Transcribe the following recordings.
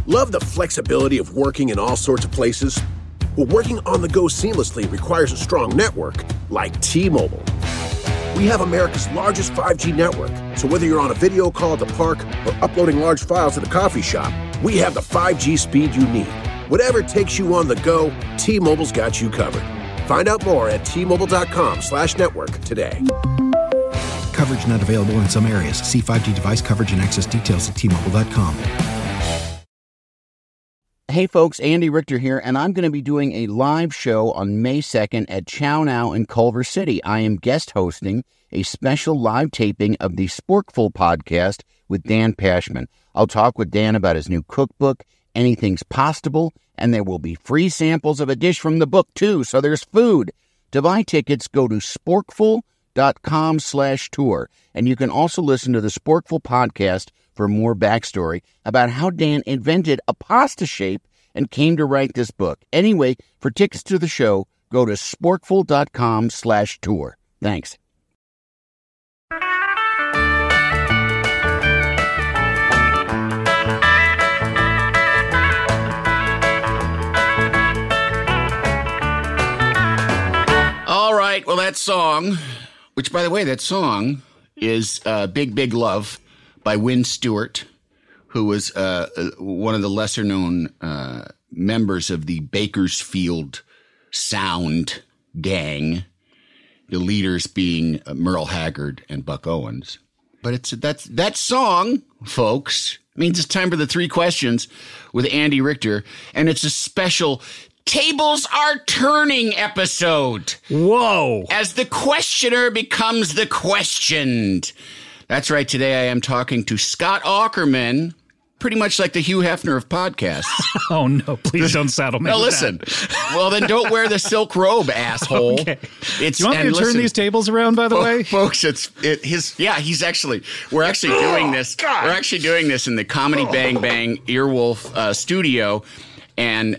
Love the flexibility of working in all sorts of places? Well, working on the go seamlessly requires a strong network like T-Mobile. We have America's largest 5G network, so whether you're on a video call at the park or uploading large files at the coffee shop, we have the 5G speed you need. Whatever takes you on the go, T-Mobile's got you covered. Find out more at T-Mobile.com/network today. Coverage not available in some areas. See 5G device coverage and access details at T-Mobile.com. Hey folks, Andy Richter here, and I'm going to be doing a live show on May 2nd at Chow Now in Culver City. I am guest hosting a special live taping of the Sporkful podcast with Dan Pashman. I'll talk with Dan about his new cookbook, Anything's Possible, and there will be free samples of a dish from the book too, so there's food. To buy tickets, go to sporkful.com/tour, and you can also listen to the Sporkful podcast for more backstory about how Dan invented a pasta shape and came to write this book. Anyway, for tickets to the show, go to sporkful.com/tour. Thanks. All right, well, that song, which, by the way, that song is Big, Big Love by Wynn Stewart, who was one of the lesser-known members of the Bakersfield Sound gang, the leaders being Merle Haggard and Buck Owens. But that song, folks, means it's time for the 3 questions with Andy Richter, and it's a special Tables Are Turning episode. Whoa. As the questioner becomes the questioned. That's right. Today I am talking to Scott Aukerman, pretty much like the Hugh Hefner of podcasts. Oh, no. Please don't saddle me. No, listen. Well, then don't wear the silk robe, asshole. Okay. Do you want me to turn these tables around, by the way? Folks, we're actually doing this. We're actually doing this in the Comedy Bang Bang Earwolf studio. And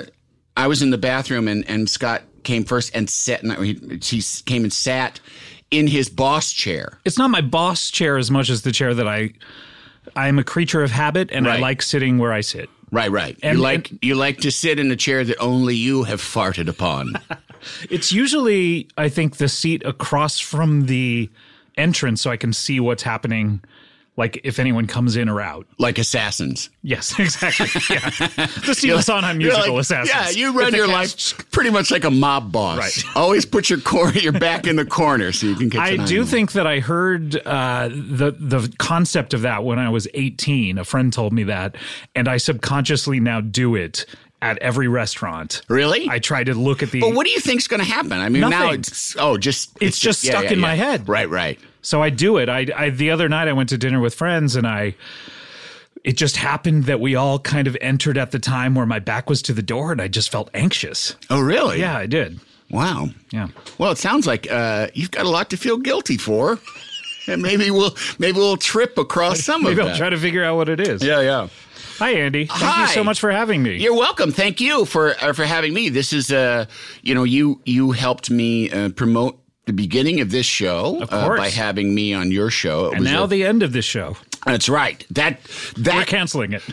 I was in the bathroom and Scott came first and sat, he came and sat in his boss chair. It's not my boss chair as much as the chair that I'm a creature of habit, and I like sitting where I sit. Right. And, you like to sit in a chair that only you have farted upon. It's usually, I think, the seat across from the entrance so I can see what's happening, like if anyone comes in or out. Like Assassins. Yes, exactly. Yeah. The Stephen Sondheim musical Assassins. Yeah, you run your life pretty much like a mob boss. Right. Always put your back in the corner so you can get I do think that I heard the concept of that when I was 18. A friend told me that, and I subconsciously now do it at every restaurant. Really? I try to look at the... But what do you think's going to happen? I mean, Nothing. now it's just stuck in my head. Right. So I do it. I the other night I went to dinner with friends, and it just happened that we all kind of entered at the time where my back was to the door, and I just felt anxious. Oh, really? Yeah, I did. Wow. Yeah. Well, it sounds like you've got a lot to feel guilty for, and maybe we'll trip across some of that. Maybe I'll try to figure out what it is. Yeah. Hi, Andy. Thank you so much for having me. You're welcome. Thank you for having me. This is you helped me promote the beginning of this show by having me on your show. And now the end of this show. That's right. We're canceling it.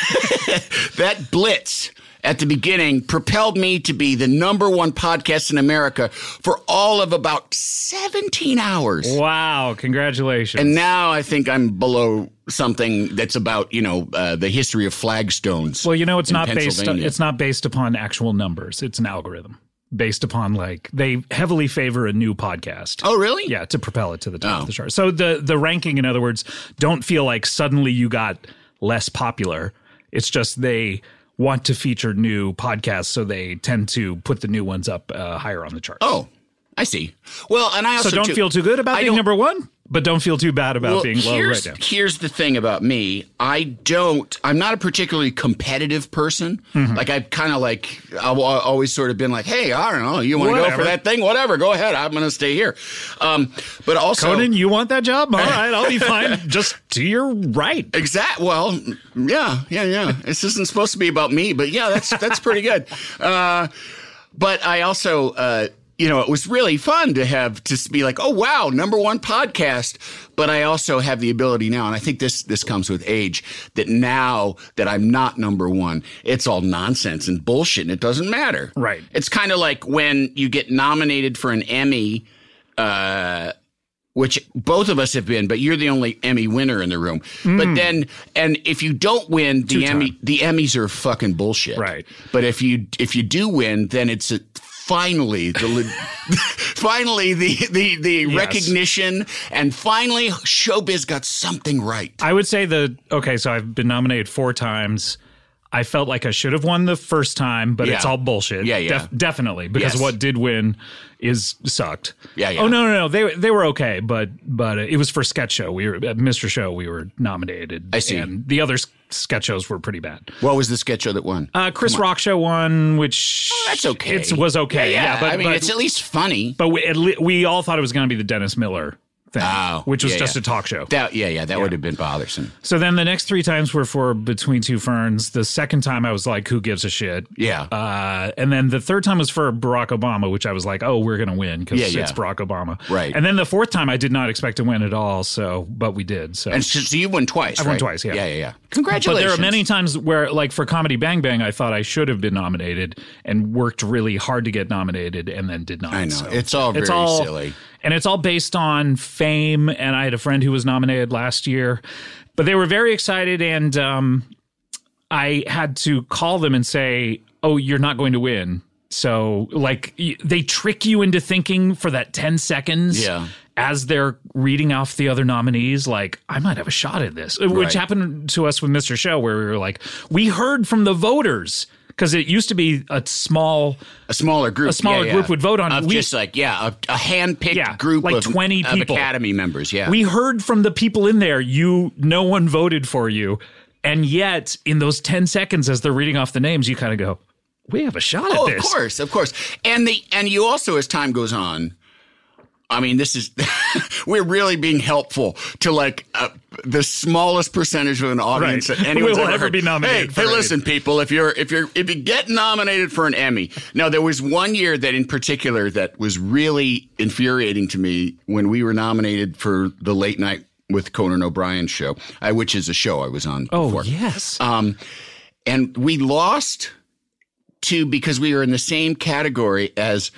That blitz at the beginning propelled me to be the #1 podcast in America for all of about 17 hours. Wow. Congratulations. And now I think I'm below something that's about, the history of flagstones. Well, it's not based upon actual numbers. It's an algorithm based upon they heavily favor a new podcast. Oh, really? Yeah, to propel it to the top of the chart. So the ranking, in other words, don't feel like suddenly you got less popular. It's just they want to feature new podcasts, so they tend to put the new ones up higher on the charts. Oh, I see. Well, and I also don't feel too good about being #1, but don't feel too bad about being low right now. Here's the thing about me. I'm not a particularly competitive person. Mm-hmm. Like I've always sort of been like, hey, I don't know, you want to go for that thing? Whatever, go ahead. I'm going to stay here. But also, Conan, you want that job? All right, I'll be fine. Just to your right. Exactly. Well, yeah. This isn't supposed to be about me, but yeah, that's pretty good. But I also, it was really fun to be like, oh, wow, #1 podcast. But I also have the ability now, and I think this comes with age, that now that I'm not #1, it's all nonsense and bullshit, and it doesn't matter. Right. It's kind of like when you get nominated for an Emmy, which both of us have been, but you're the only Emmy winner in the room. But then, and if you don't win, the Emmys are fucking bullshit. Right. But if you do win, then it's finally the Yes. recognition, and finally showbiz got something right. I would say so I've been nominated 4 times. I felt like I should have won the first time, but it's all bullshit. Yeah. Definitely, because what did win sucked. Yeah. Oh, no. They were okay, but it was for sketch show. We were at Mr. Show. We were nominated. I see. And the other sketch shows were pretty bad. What was the sketch show that won? Chris Rock Show won, which that's okay. It was okay. Yeah, but it's at least funny. But we all thought it was going to be the Dennis Miller thing, which was just a talk show. That would have been bothersome. So then the next 3 times were for Between Two Ferns. The second time I was like, who gives a shit? Yeah. And then the third time was for Barack Obama, which I was like, oh, we're going to win because it's Barack Obama. Right. And then the fourth time I did not expect to win at all, but we did. So you won twice, I won twice, yeah. Yeah. Congratulations. But there are many times where, like for Comedy Bang Bang, I thought I should have been nominated and worked really hard to get nominated and then did not. I know. So it's all very silly. And it's all based on fame. And I had a friend who was nominated last year. But they were very excited. And I had to call them and say, oh, you're not going to win. So, like, they trick you into thinking for that 10 seconds as they're reading off the other nominees, like, I might have a shot at this. Which happened to us with Mr. Show, where we were like, we heard from the voters. Because it used to be a smaller group. A smaller group would vote on it. Just like, a hand-picked group like of 20 people. Of Academy members, We heard from the people in there, no one voted for you. And yet, in those 10 seconds as they're reading off the names, you kind of go, we have a shot at this. Of course. And you also, as time goes on, I mean, this is we're really being helpful to like the smallest percentage of an audience that anyone's will ever be nominated. Hey, listen, people, if you get nominated for an Emmy. Now, there was one year that in particular that was really infuriating to me when we were nominated for the Late Night with Conan O'Brien show, which is a show I was on before. Oh, yes. And we lost because we were in the same category as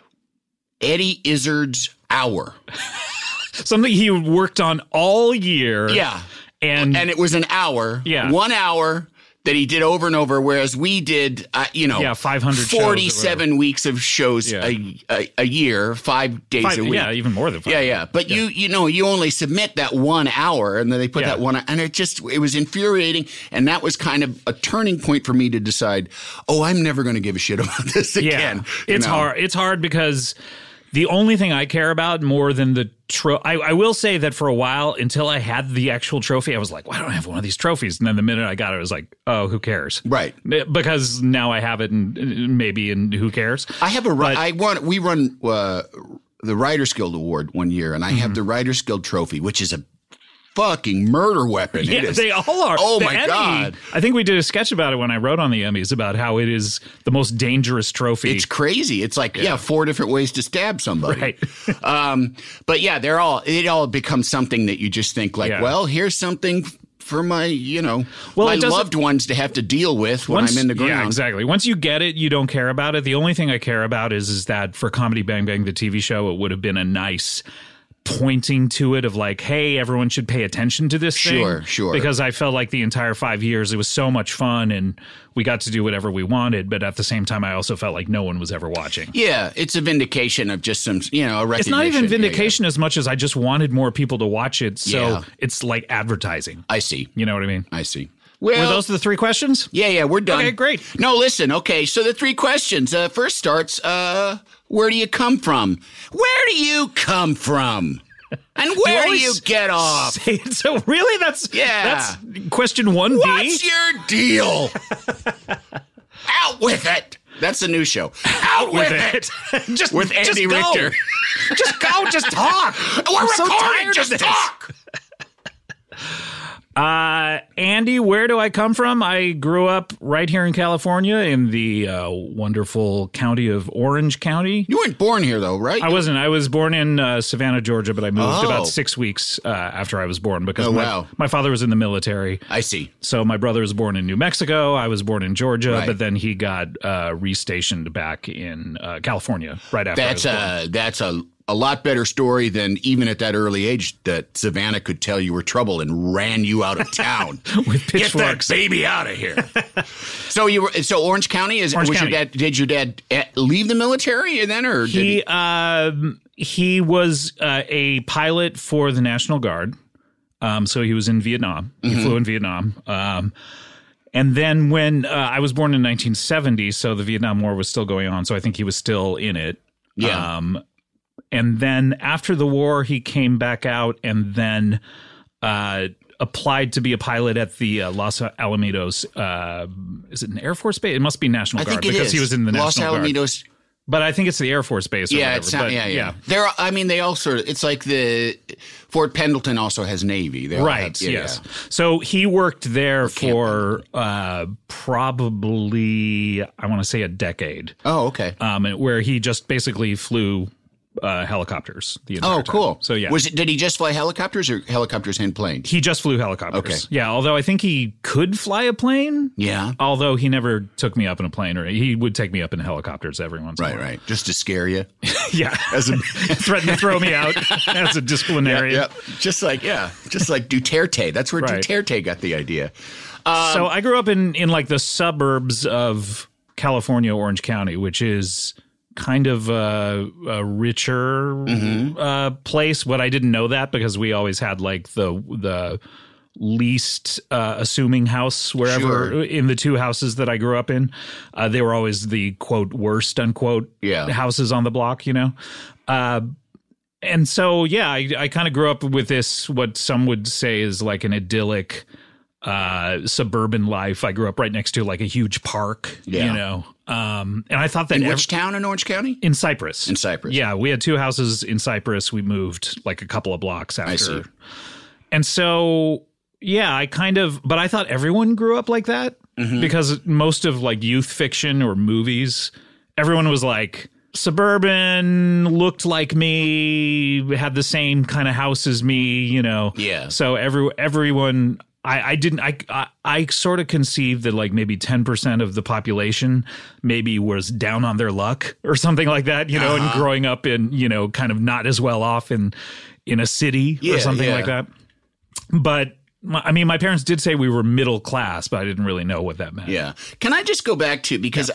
Eddie Izzard's Hour. Something he worked on all year. Yeah. And it was an hour. Yeah. 1 hour that he did over and over, whereas we did, 500 47 weeks of shows a year, 5 days a week. Yeah, even more than 5. Yeah. But you only submit that 1 hour, and then they put that 1 hour, and it was infuriating, and that was kind of a turning point for me to decide, I'm never going to give a shit about this again. Yeah. It's hard. It's hard because the only thing I care about more than the I will say that for a while, until I had the actual trophy, I was like, why don't I have one of these trophies? And then the minute I got it, I was like, oh, who cares? Right. Because now I have it, and who cares? I have we run the Writers Guild Award one year, and I have the Writers Guild trophy, which is a fucking murder weapon. Yeah, they all are. Oh, my God. I think we did a sketch about it when I wrote on the Emmys about how it is the most dangerous trophy. It's crazy. It's like, 4 different ways to stab somebody. Right. But yeah, it all becomes something that you just think like, well, here's something for my, my loved ones to have to deal with when I'm in the ground. Yeah, exactly. Once you get it, you don't care about it. The only thing I care about is that for Comedy Bang Bang, the TV show, it would have been a nice pointing to it of like, hey, everyone should pay attention to this thing. Sure. Because I felt like the entire 5 years, it was so much fun and we got to do whatever we wanted. But at the same time, I also felt like no one was ever watching. Yeah, it's a vindication of just some, a recognition. It's not even vindication as much as I just wanted more people to watch it. So it's like advertising. I see. You know what I mean? I see. Well, were those the 3 questions? Yeah, we're done. Okay, great. No, listen. Okay, so the 3 questions. First starts, where do you come from? Where do you come from? And where do you get off? So really, that's question 1B. What's your deal? Out with it. That's the new show. Out with it. Just with Andy Richter. Just go. Just talk. We're recording. Just talk. Andy, where do I come from? I grew up right here in California in the wonderful county of Orange County. You weren't born here, though, right? I wasn't. I was born in Savannah, Georgia, but I moved about 6 weeks after I was born because my father was in the military. I see. So my brother was born in New Mexico. I was born in Georgia, but then he got restationed back in California right after I was born. That's a lot better story than even at that early age that Savannah could tell you were trouble and ran you out of town with pitchforks. Get that baby out of here. So Orange County is Orange County. Your dad? Did your dad leave the military then, or did he was a pilot for the National Guard. So he was in Vietnam. He flew in Vietnam. And then when I was born in 1970, so the Vietnam War was still going on. So I think he was still in it. Yeah. And then after the war, he came back out and then applied to be a pilot at the Los Alamitos. Is it an Air Force base? It must be National Guard because he was in the National Guard. Los Alamitos. But I think it's the Air Force base. Or whatever. Yeah. They all sort of. It's like the Fort Pendleton also has Navy. Right. Yes. Yeah. So he worked there for probably I want to say a decade. Oh, okay. Where he just basically flew helicopters the entire time. Cool. So yeah. Did he just fly helicopters or helicopters and planes? He just flew helicopters. Okay. Yeah, although I think he could fly a plane. Yeah. Although he never took me up in a plane, or he would take me up in helicopters every once in a while. Right. Just to scare you. Yeah. Threaten to throw me out as a disciplinarian. Yep. Just like Duterte. That's where Duterte got the idea. So I grew up in like the suburbs of California, Orange County, which is kind of a richer place. But I didn't know that because we always had like the least assuming house wherever in the two houses that I grew up in. They were always the quote worst unquote houses on the block, you know. And so I kind of grew up with this what some would say is like an idyllic suburban life. I grew up right next to like a huge park, you know. And I thought that in which town in Orange County? In Cypress. In Cypress. Yeah, we had two houses in Cypress. We moved like a couple of blocks after. I see. And so, but I thought everyone grew up like that because most of like youth fiction or movies, everyone was like suburban, looked like me, had the same kind of house as me, you know. Yeah. So everyone. I sort of conceived that like maybe 10% of the population maybe was down on their luck or something like that, you know, and growing up in, you know, kind of not as well off in a city or something like that. But I mean, my parents did say we were middle class, but I didn't really know what that meant. Yeah. Can I just go back to, because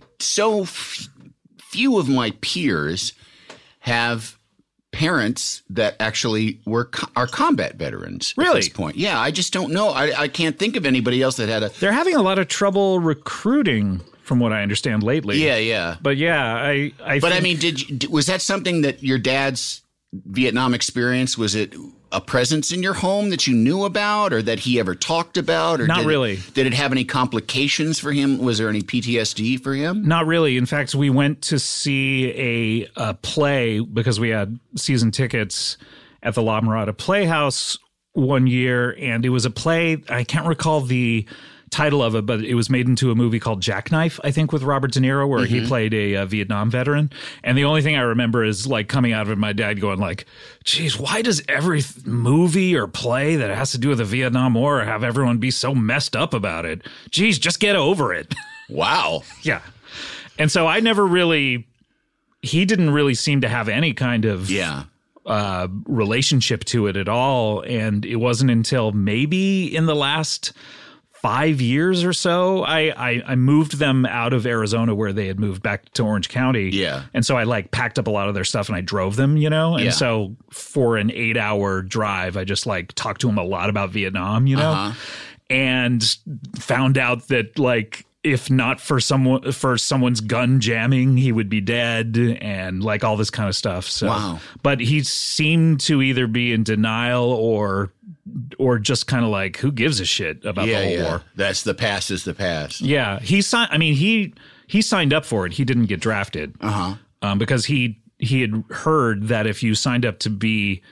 few of my peers have parents that actually are combat veterans really? At this point. Yeah, I just don't know. I can't think of anybody else that had a... They're having a lot of trouble recruiting, from what I understand lately. Yeah. But I mean, was that something that your dad's Vietnam experience, was it a presence in your home that you knew about or that he ever talked about? Or Not really. Did it have any complications for him? Was there any PTSD for him? Not really. In fact, we went to see a play because we had season tickets at the La Mirada Playhouse one year. And it was a play. I can't recall the title of it, but it was made into a movie called Jackknife, I think, with Robert De Niro, where he played a Vietnam veteran. And the only thing I remember is like coming out of it, my dad going like, geez, why does every movie or play that has to do with the Vietnam War have everyone be so messed up about it? Geez, just get over it. Wow. Yeah. And so he didn't really seem to have any kind of relationship to it at all. And it wasn't until maybe in the last 5 years or so, I moved them out of Arizona where they had moved back to Orange County. Yeah. And so I like packed up a lot of their stuff and I drove them, you know? And so for an 8-hour drive, I just like talked to them a lot about Vietnam, you know? And found out that like, if not for someone's gun jamming, he would be dead and like all this kind of stuff. So, wow. But he seemed to either be in denial or just kind of like, who gives a shit about the whole war? That's the past is the past. Yeah. He signed up for it. He didn't get drafted because he had heard that if you signed up to be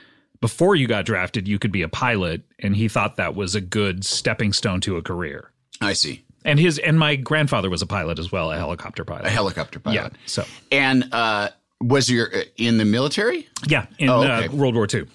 before you got drafted, you could be a pilot, and he thought that was a good stepping stone to a career. I see. And my grandfather was a pilot as well, a helicopter pilot. A helicopter pilot. Yeah. So, and was you in the military? Yeah, in World War II.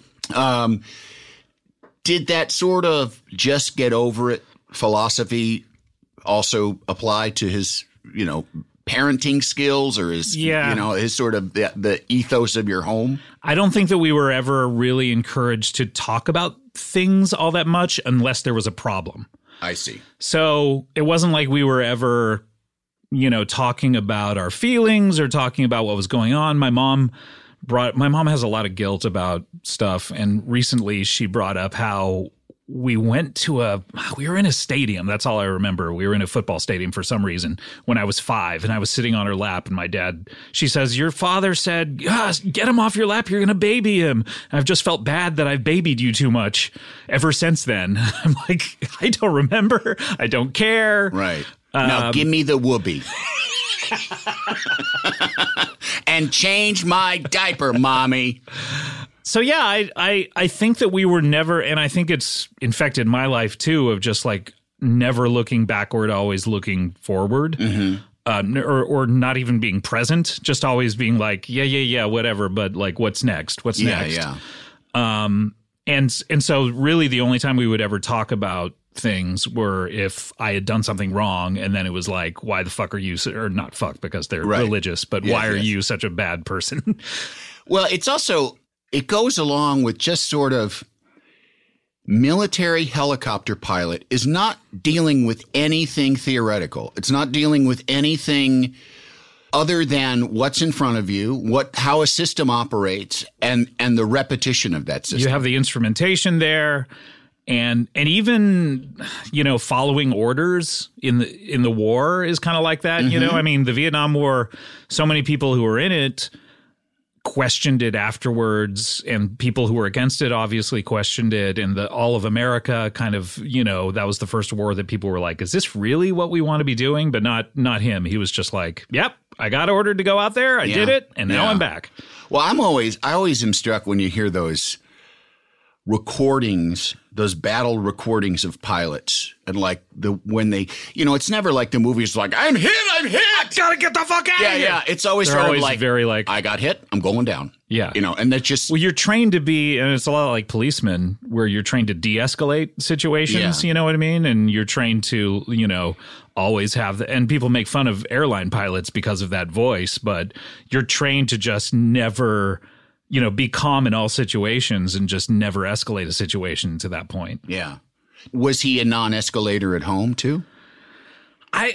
Did that sort of just get over it philosophy also apply to his, parenting skills or his, his sort of the ethos of your home? I don't think that we were ever really encouraged to talk about things all that much unless there was a problem. I see. So it wasn't like we were ever, talking about our feelings or talking about what was going on. My mom has a lot of guilt about stuff. And recently she brought up how we were in a stadium. That's all I remember. We were in a football stadium for some reason when I was 5, and I was sitting on her lap, and she says, your father said, get him off your lap. You're going to baby him. And I've just felt bad that I've babied you too much ever since then. I'm like, I don't remember. I don't care. Right. Now give me the whoopee. And change my diaper, mommy. So yeah, I think that we were never, and I think it's infected my life too, of just like never looking backward, always looking forward, or not even being present, just always being like, yeah, whatever, but like, what's next? What's next? Yeah. And so really the only time we would ever talk about things were if I had done something wrong, and then it was like, why the fuck are you, or not fuck because they're religious, but why are you such a bad person? Well, it's also, it goes along with just sort of military helicopter pilot is not dealing with anything theoretical. It's not dealing with anything other than what's in front of you, how a system operates, and the repetition of that system. You have the instrumentation there. And even, following orders in the war is kind of like that. I mean, the Vietnam War, so many people who were in it questioned it afterwards, and people who were against it obviously questioned it. And all of America kind of, that was the first war that people were like, is this really what we want to be doing? But not him. He was just like, yep, I got ordered to go out there. I did it. And now I'm back. Well, I always am struck when you hear those recordings, those battle recordings of pilots, and like when they, it's never like the movies like, I'm hit, I gotta get the fuck out of here. Yeah, it's always They're sort always of like, very like, I got hit, I'm going down. Yeah. And that's just, well, you're trained to be, and it's a lot like policemen, where you're trained to de-escalate situations, you know what I mean? And you're trained to, always have and people make fun of airline pilots because of that voice, but you're trained to just never, be calm in all situations and just never escalate a situation to that point. Yeah. Was he a non-escalator at home too? I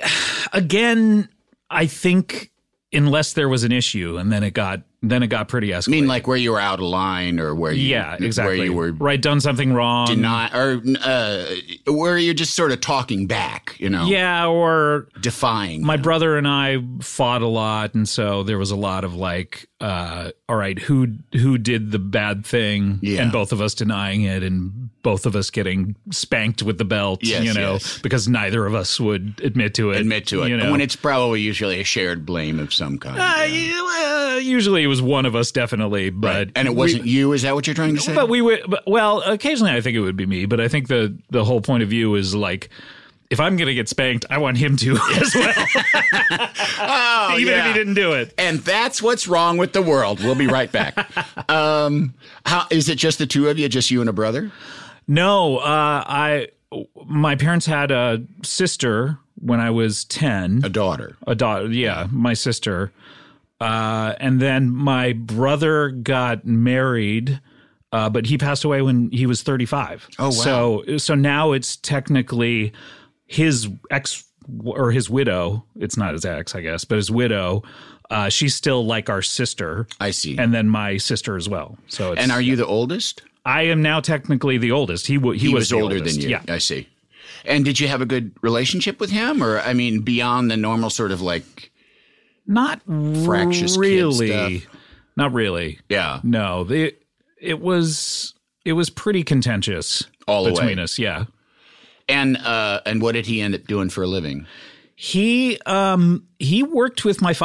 think unless there was an issue, and then it got pretty escalated. I mean, like where you were out of line, or where you, exactly, where you were done something wrong, or where you're just sort of talking back, or defying. My brother and I fought a lot, and so there was a lot of like, all right, who did the bad thing, and both of us denying it, and both of us getting spanked with the belt, because neither of us would admit to it. When it's probably usually a shared blame of some kind. Usually it was one of us, definitely, but right. And it wasn't you. Is that what you're trying to say? But occasionally I think it would be me. But I think the whole point of view is like, if I'm going to get spanked, I want him to as well. Even if he didn't do it. And that's what's wrong with the world. We'll be right back. How is it? Just the two of you? Just you and a brother? No, my parents had a sister when I was 10. A daughter, yeah, my sister. And then my brother got married, but he passed away when he was 35. Oh, wow. So now it's technically his ex or his widow. It's not his ex, I guess, but his widow. She's still like our sister. I see. And then my sister as well. So and are you the oldest? I am now technically the oldest. He was older oldest. than you. Yeah. I see. And did you have a good relationship with him? Or, I mean, beyond the normal sort of like not fractious really. Kid stuff? Not really. Yeah. No. It was pretty contentious all between us. Yeah. And what did he end up doing for a living? He worked with my father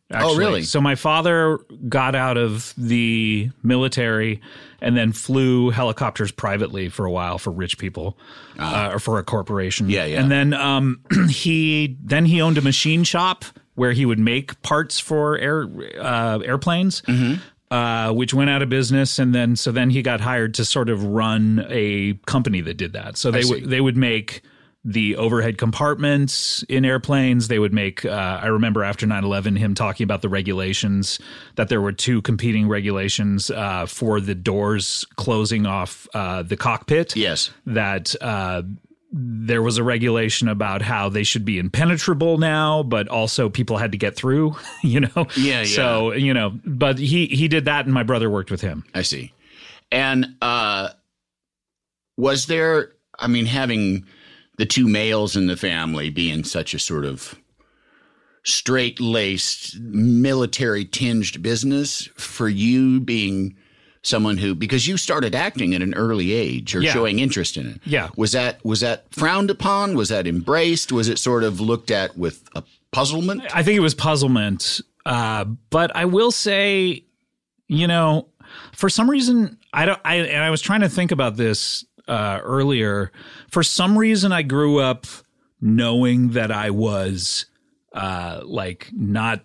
Actually. Oh, really? So my father got out of the military and then flew helicopters privately for a while for rich people, or for a corporation. Yeah. And then he owned a machine shop where he would make parts for airplanes, which went out of business. And then he got hired to sort of run a company that did that. So they would make the overhead compartments in airplanes. They would make, I remember after 9/11, him talking about the regulations, that there were two competing regulations for the doors closing off the cockpit. Yes. That there was a regulation about how they should be impenetrable now, but also people had to get through, Yeah. So, but he did that and my brother worked with him. I see. And was there, having the two males in the family being such a sort of straight-laced, military-tinged business, for you being someone who, because you started acting at an early age or showing interest in it. Yeah. Was that frowned upon? Was that embraced? Was it sort of looked at with a puzzlement? I think it was puzzlement. But I will say, for some reason, I was trying to think about this earlier. For some reason, I grew up knowing that I was not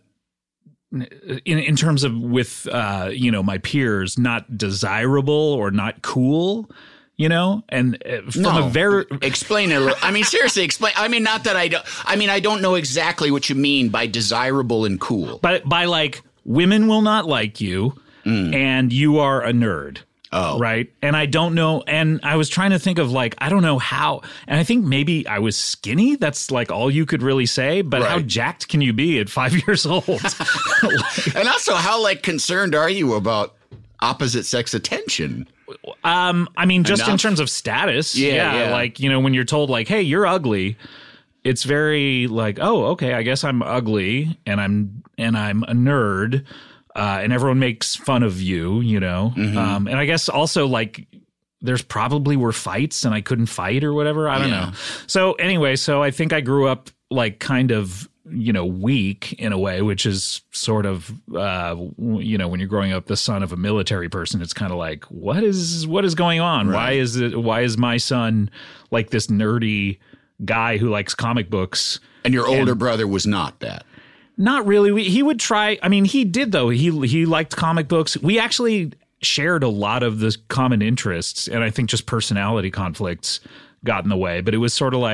in terms of with my peers, not desirable or not cool. And from a very explain it a little. Seriously, explain. Not that I don't. I don't know exactly what you mean by desirable and cool. But by like women will not like you, and you are a nerd. Oh. Right. And I don't know. And I was trying to think of I don't know how. And I think maybe I was skinny. That's like all you could really say. But how jacked can you be at 5 years old? And also, how concerned are you about opposite sex attention? Just in terms of status. Yeah. When you're told hey, you're ugly, it's very oh, okay, I guess I'm ugly and I'm a nerd. And everyone makes fun of you, and I guess also there's probably were fights and I couldn't fight or whatever. I don't know. So anyway, I think I grew up kind of, weak in a way, which is sort of, when you're growing up the son of a military person, it's kind of what is going on? Right. Why is my son this nerdy guy who likes comic books? And your older brother was not that. Not really. He would try. He did, though. He liked comic books. We actually shared a lot of the common interests, and I think just personality conflicts got in the way. But it was sort of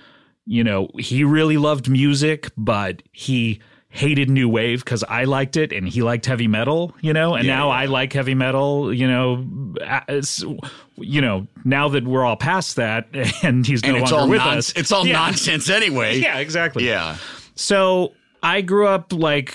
he really loved music, but he hated new wave because I liked it, and he liked heavy metal, now I like heavy metal, now that we're all past that and he's no longer with us. It's all nonsense anyway. Yeah, exactly. Yeah. So I grew up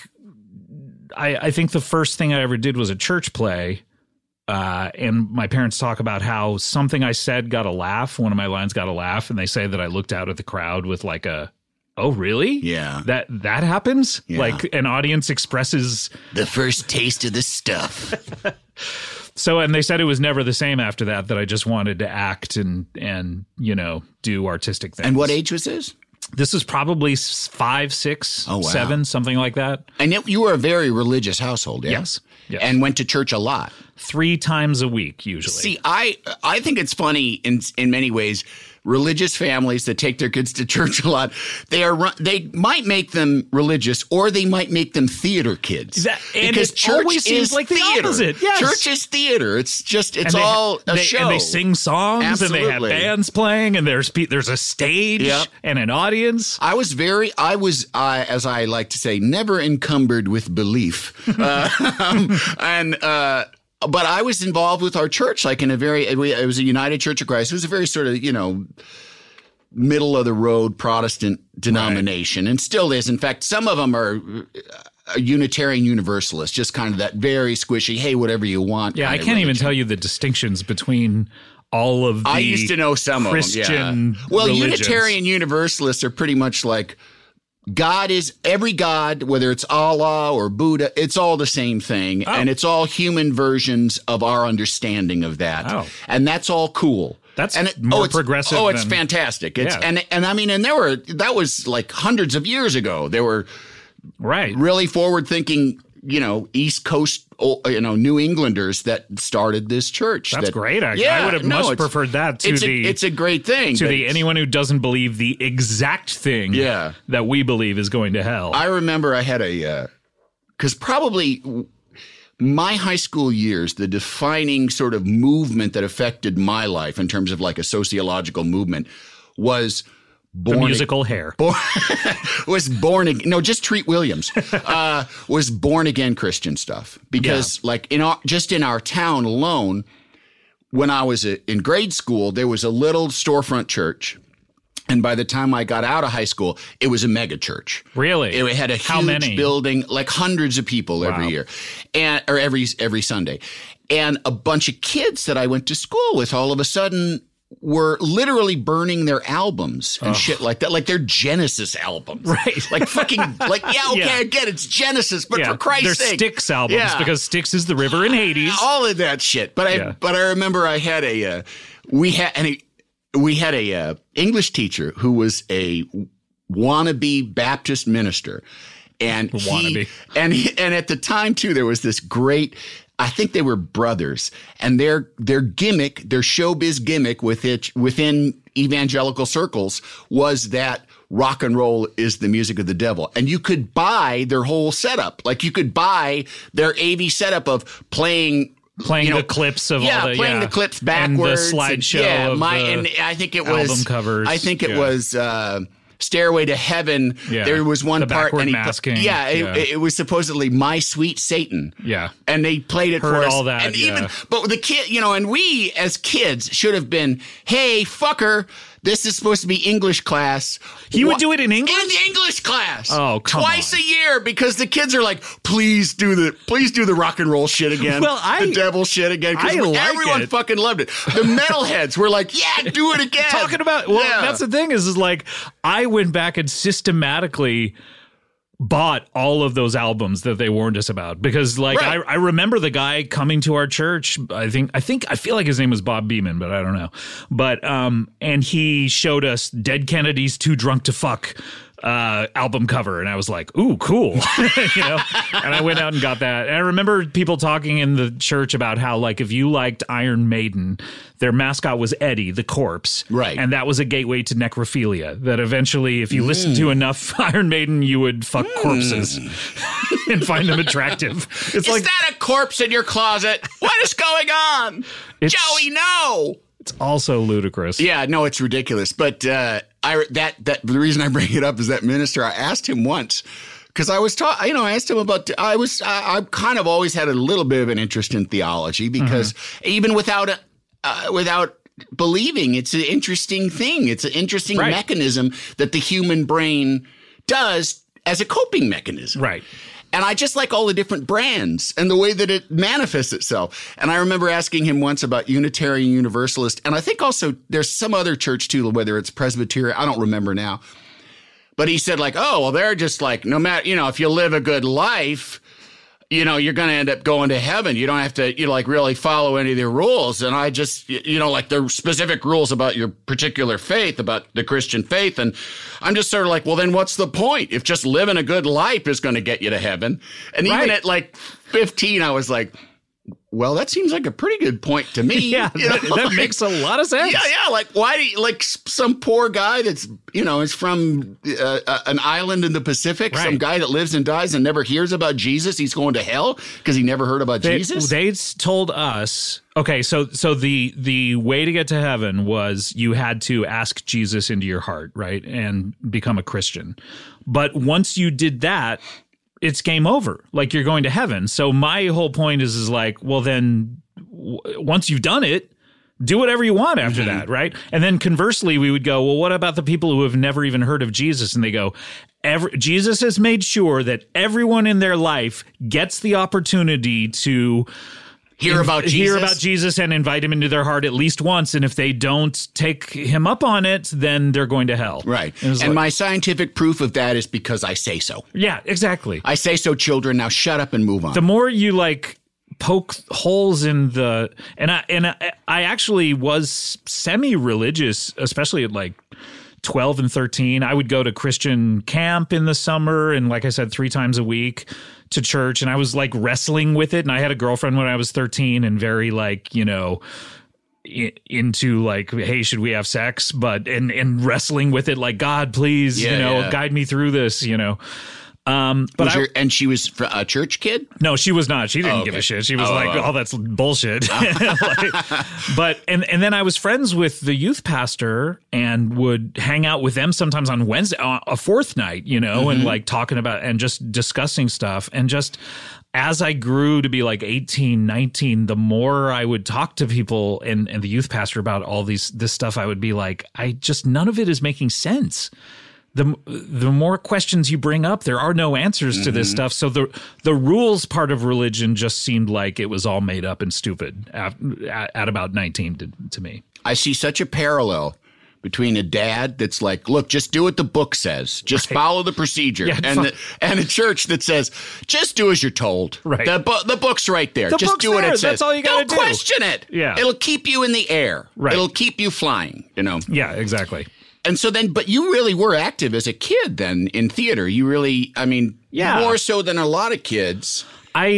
I think the first thing I ever did was a church play. And my parents talk about how something I said got a laugh. One of my lines got a laugh. And they say that I looked out at the crowd with oh, really? Yeah. That happens? Yeah. An audience expresses the first taste of the stuff. So, and they said it was never the same after that I just wanted to act and do artistic things. And what age was this? This is probably 5, 6, 7, something like that. And you were a very religious household, yeah? Yes. And went to church a lot. 3 times a week, usually. See, I think it's funny in many ways. Religious families that take their kids to church a lot, they might make them religious or they might make them theater kids. Because church always seems like theater. The opposite. Yes. Church is theater. It's all a show. And they sing songs. Absolutely. And they have bands playing and there's a stage and an audience. I was, as I like to say, never encumbered with belief. But I was involved with our church, it was a United Church of Christ. It was a very sort of, middle of the road Protestant denomination, and still is. In fact, some of them are Unitarian Universalists, just kind of that very squishy, hey, whatever you want. Yeah, I can't even tell you the distinctions between all of the I used to know some Christian of them, yeah. Well, religions. Unitarian Universalists are pretty much like God is every God, whether it's Allah or Buddha, it's all the same thing. And it's all human versions of our understanding of that. Oh. And that's all cool. That's more progressive. Oh, it's fantastic. That was hundreds of years ago. There were Right. really forward-thinking, East Coast, New Englanders that started this church. That's great. I would have much preferred that to it's a great thing. To anyone who doesn't believe the exact thing that we believe is going to hell. I remember I had because probably my high school years, the defining sort of movement that affected my life in terms of like a sociological movement was the musical Hair. Was born again. No, just Treat Williams. Was born again Christian stuff. Because like in our town alone, when I was in grade school, there was a little storefront church. And by the time I got out of high school, it was a mega church. Really? It had a huge building, like hundreds of people every year, or every Sunday. And a bunch of kids that I went to school with all of a sudden were literally burning their albums and shit like that, like their Genesis albums. Right. Like fucking, I get it's Genesis, but for Christ's sake. They're Styx albums because Styx is the river in Hades. All of that shit. But I remember I had we had a English teacher who was a wannabe Baptist minister. And at the time too, there was this great, I think they were brothers, and their gimmick, their showbiz gimmick within evangelical circles was that rock and roll is the music of the devil. And you could buy their whole setup. Like you could buy their AV setup of playing the clips of all the playing the clips backwards, and the slideshow and I think it was album covers. I think it was Stairway to Heaven. Yeah. There was one the part, and masking. It was supposedly My Sweet Satan. Yeah, and they played it Heard for us. all that, and but the kid, and we as kids should have been, hey fucker, this is supposed to be English class. He would do it in English? In the English class. Oh, come on. Twice a year, because the kids are like, please do the rock and roll shit again. Well, the devil shit again. Everyone fucking loved it. The metalheads were like, yeah, do it again. Talking about, that's the thing is like, I went back and systematically bought all of those albums that they warned us about, because I remember the guy coming to our church. I feel like his name was Bob Beeman, but I don't know. But and he showed us Dead Kennedys' Too Drunk to Fuck album cover, and I was like, ooh, cool. And I went out and got that. And I remember people talking in the church about how, like, if you liked Iron Maiden, their mascot was Eddie, the corpse. Right. And that was a gateway to necrophilia, that eventually, if you listened to enough Iron Maiden, you would fuck corpses and find them attractive. Is that a corpse in your closet? What is going on? Joey, no! It's also ludicrous. Yeah, no, it's ridiculous. But the reason I bring it up is that minister, I asked him once, because I was taught, I asked him about, I kind of always had a little bit of an interest in theology, because even without believing, it's an interesting thing. It's an interesting mechanism that the human brain does as a coping mechanism. Right. And I just like all the different brands and the way that it manifests itself. And I remember asking him once about Unitarian Universalist. And I think also there's some other church too, whether it's Presbyterian, I don't remember now. But he said like, oh, well, they're just like, no matter, if you live a good life, you're going to end up going to heaven. You don't have to, really follow any of the rules. And I just, like the specific rules about your particular faith, about the Christian faith. And I'm just sort of like, well, then what's the point? If just living a good life is going to get you to heaven. And even at like 15, I was like, well, that seems like a pretty good point to me. Yeah, that makes a lot of sense. Yeah. Like, why do you, like some poor guy that's, is from an island in the Pacific, some guy that lives and dies and never hears about Jesus, he's going to hell because he never heard about Jesus? They told us, okay, so the way to get to heaven was you had to ask Jesus into your heart, right, and become a Christian. But once you did that, it's game over. Like, you're going to heaven. So my whole point is like, well, then once you've done it, do whatever you want after that, right? And then conversely, we would go, well, what about the people who have never even heard of Jesus? And they go, Jesus has made sure that everyone in their life gets the opportunity to hear about Jesus and invite him into their heart at least once. And if they don't take him up on it, then they're going to hell. Right. And my scientific proof of that is because I say so. Yeah, exactly. I say so, children. Now shut up and move on. The more you poke holes in I actually was semi-religious, especially at 12 and 13. I would go to Christian camp in the summer and, like I said, 3 times a week to church. And I was like wrestling with it. And I had a girlfriend when I was 13 and very like, you know, into like, hey, should we have sex? But and wrestling with it like, God, please, guide me through this, you know. But and she was a church kid? No, she was not. She didn't give a shit. She was that's bullshit. But then I was friends with the youth pastor and would hang out with them sometimes on Wednesday, a fourth night, you know, and like talking about and just discussing stuff. And just as I grew to be like 18, 19, the more I would talk to people and the youth pastor about all this stuff, I would be like, none of it is making sense. The more questions you bring up, there are no answers to this stuff. So the rules part of religion just seemed like it was all made up and stupid at about 19 to me. I see such a parallel between a dad that's like, look, just do what the book says. Just follow the procedure. Yeah, and a church that says, just do as you're told. Right. The book's right there. Just do what it says. That's all you got to do. Don't question it. Yeah. It'll keep you in the air. Right. It'll keep you flying, you know. Yeah, exactly. And so then, but you really were active as a kid then in theater. You really, I mean, more so than a lot of kids. I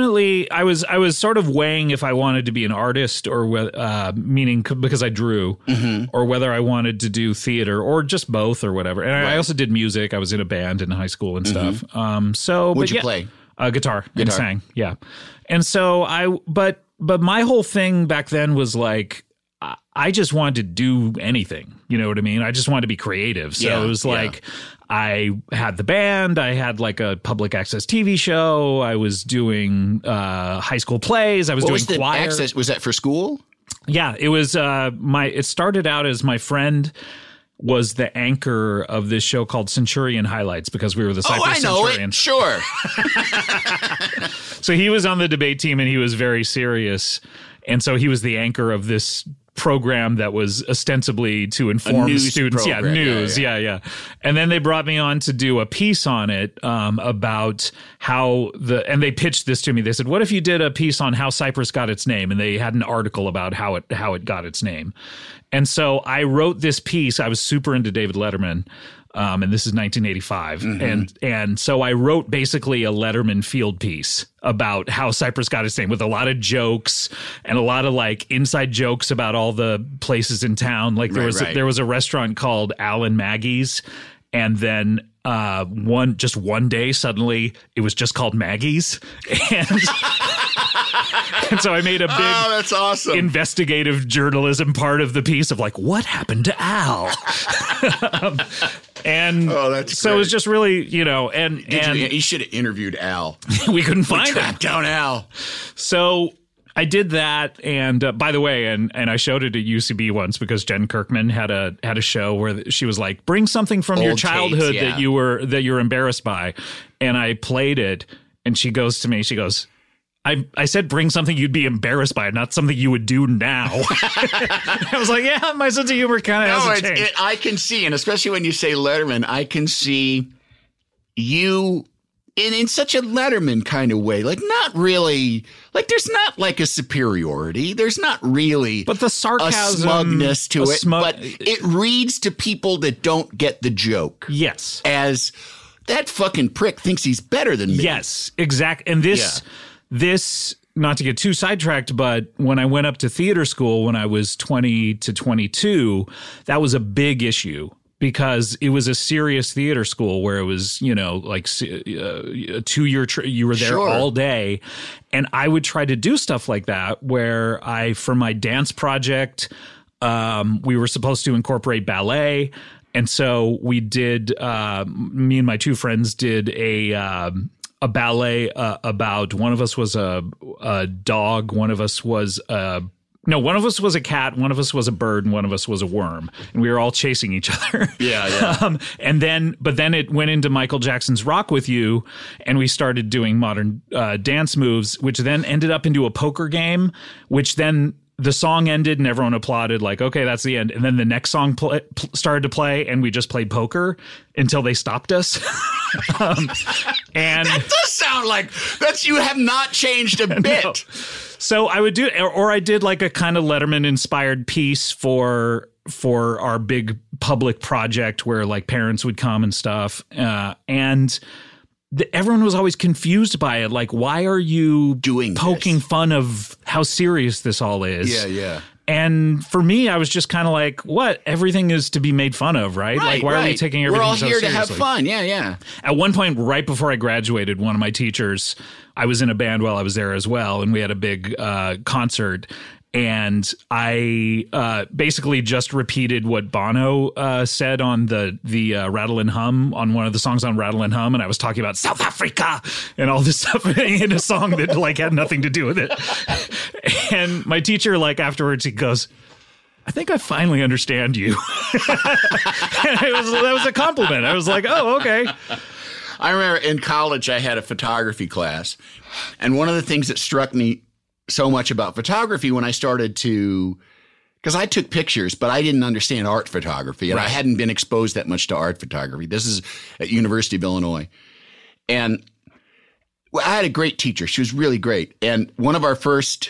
was sort of weighing if I wanted to be an artist or meaning because I drew or whether I wanted to do theater or just both or whatever. And I also did music. I was in a band in high school and stuff. What'd you play? Guitar and sang. Yeah. And so but my whole thing back then was like, I just wanted to do anything. You know what I mean? I just wanted to be creative. So it was like I had the band. I had like a public access TV show. I was doing high school plays. I was doing choir. Access? Was that for school? Yeah, it was it started out as my friend was the anchor of this show called Centurion Highlights because we were the Cypress Centurions. Sure. So he was on the debate team and he was very serious. And so he was the anchor of this program that was ostensibly to inform students. Program. News. Yeah. And then they brought me on to do a piece on it about how and they pitched this to me. They said, what if you did a piece on how Cypress got its name? And they had an article about how it got its name. And so I wrote this piece. I was super into David Letterman. And this is 1985. And so I wrote basically a Letterman field piece about how Cypress got its name with a lot of jokes and a lot of like inside jokes about all the places in town. Like there was a restaurant called Al and Maggie's. And then one day suddenly it was just called Maggie's. And so I made a big that's awesome. investigative journalism part of the piece of like, what happened to Al? And that's so great. It was just really, you know, and you should have interviewed Al. We couldn't find him. Tracked down Al. So I did that, and by the way, and I showed it at UCB once because Jen Kirkman had a show where she was like, "Bring something from your childhood that you're embarrassed by," and I played it, and she goes to me, she goes, I said bring something you'd be embarrassed by, not something you would do now. I was like, yeah, my sense of humor kind of hasn't changed. I can see, and especially when you say Letterman, I can see you in such a Letterman kind of way. Like, not really, like there's not like a superiority. There's not really but the sarcasm, a smugness to it. But it reads to people that don't get the joke. Yes. As that fucking prick thinks he's better than me. Yes, exactly. And this, not to get too sidetracked, but when I went up to theater school when I was 20 to 22, that was a big issue because it was a serious theater school where it was, you know, like a 2-year you were there all day. And I would try to do stuff like that where for my dance project, we were supposed to incorporate ballet. And so we did, me and my 2 friends did a ballet about one of us was a dog, one of us was one of us was a cat, one of us was a bird, and one of us was a worm, and we were all chasing each other. Yeah. But then it went into Michael Jackson's "Rock With You," and we started doing modern dance moves, which then ended up into a poker game, which then the song ended and everyone applauded like, okay, that's the end. And then the next song started to play and we just played poker until they stopped us. And that does sound like you have not changed a bit. No. So I would do, or I did like a kind of Letterman inspired piece for for our big public project where like parents would come and stuff. And everyone was always confused by it. Like, why are you poking fun of how serious this all is? Yeah, yeah. And for me, I was just kind of like, what? Everything is to be made fun of, right? Like, why are we taking everything so seriously? We're all here to have fun. Yeah, yeah. At one point, right before I graduated, one of my teachers, I was in a band while I was there as well, and we had a big concert. And I basically just repeated what Bono said on the Rattle and Hum, on one of the songs on Rattle and Hum, and I was talking about South Africa and all this stuff in a song that like had nothing to do with it. And my teacher, like afterwards, he goes, I think I finally understand you. And that was a compliment. I was like, oh, okay. I remember in college I had a photography class, and one of the things that struck me so much about photography when I started to, because I took pictures, but I didn't understand art photography, and I hadn't been exposed that much to art photography. This is at University of Illinois. And I had a great teacher. She was really great. And one of our first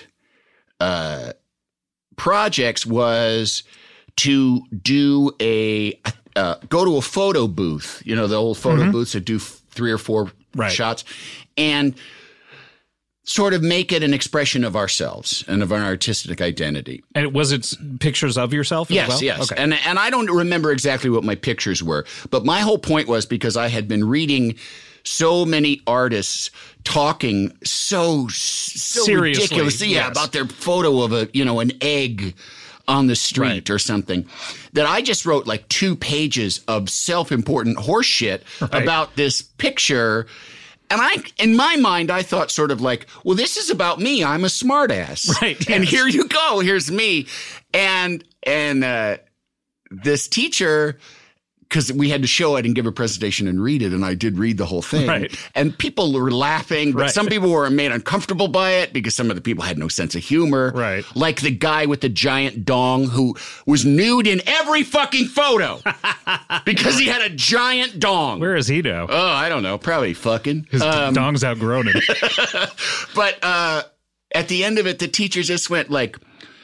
projects was to do go to a photo booth, the old photo booths that do 3 or 4 shots, and sort of make it an expression of ourselves and of our artistic identity. And was it pictures of yourself as well? Yes. Okay. And I don't remember exactly what my pictures were, but my whole point was because I had been reading so many artists talking so ridiculously about their photo of an egg on the street or something, that I just wrote like 2 pages of self-important horse shit about this picture. And in my mind, I thought sort of like, well, this is about me. I'm a smartass. Right. Yes. And here you go. Here's me. And this teacher, because we had to show it and give a presentation and read it, and I did read the whole thing. Right. And people were laughing, but some people were made uncomfortable by it because some of the people had no sense of humor. Right. Like the guy with the giant dong who was nude in every fucking photo because he had a giant dong. Where is he now? Oh, I don't know. Probably fucking. His dong's outgrown him. But at the end of it, the teacher just went like,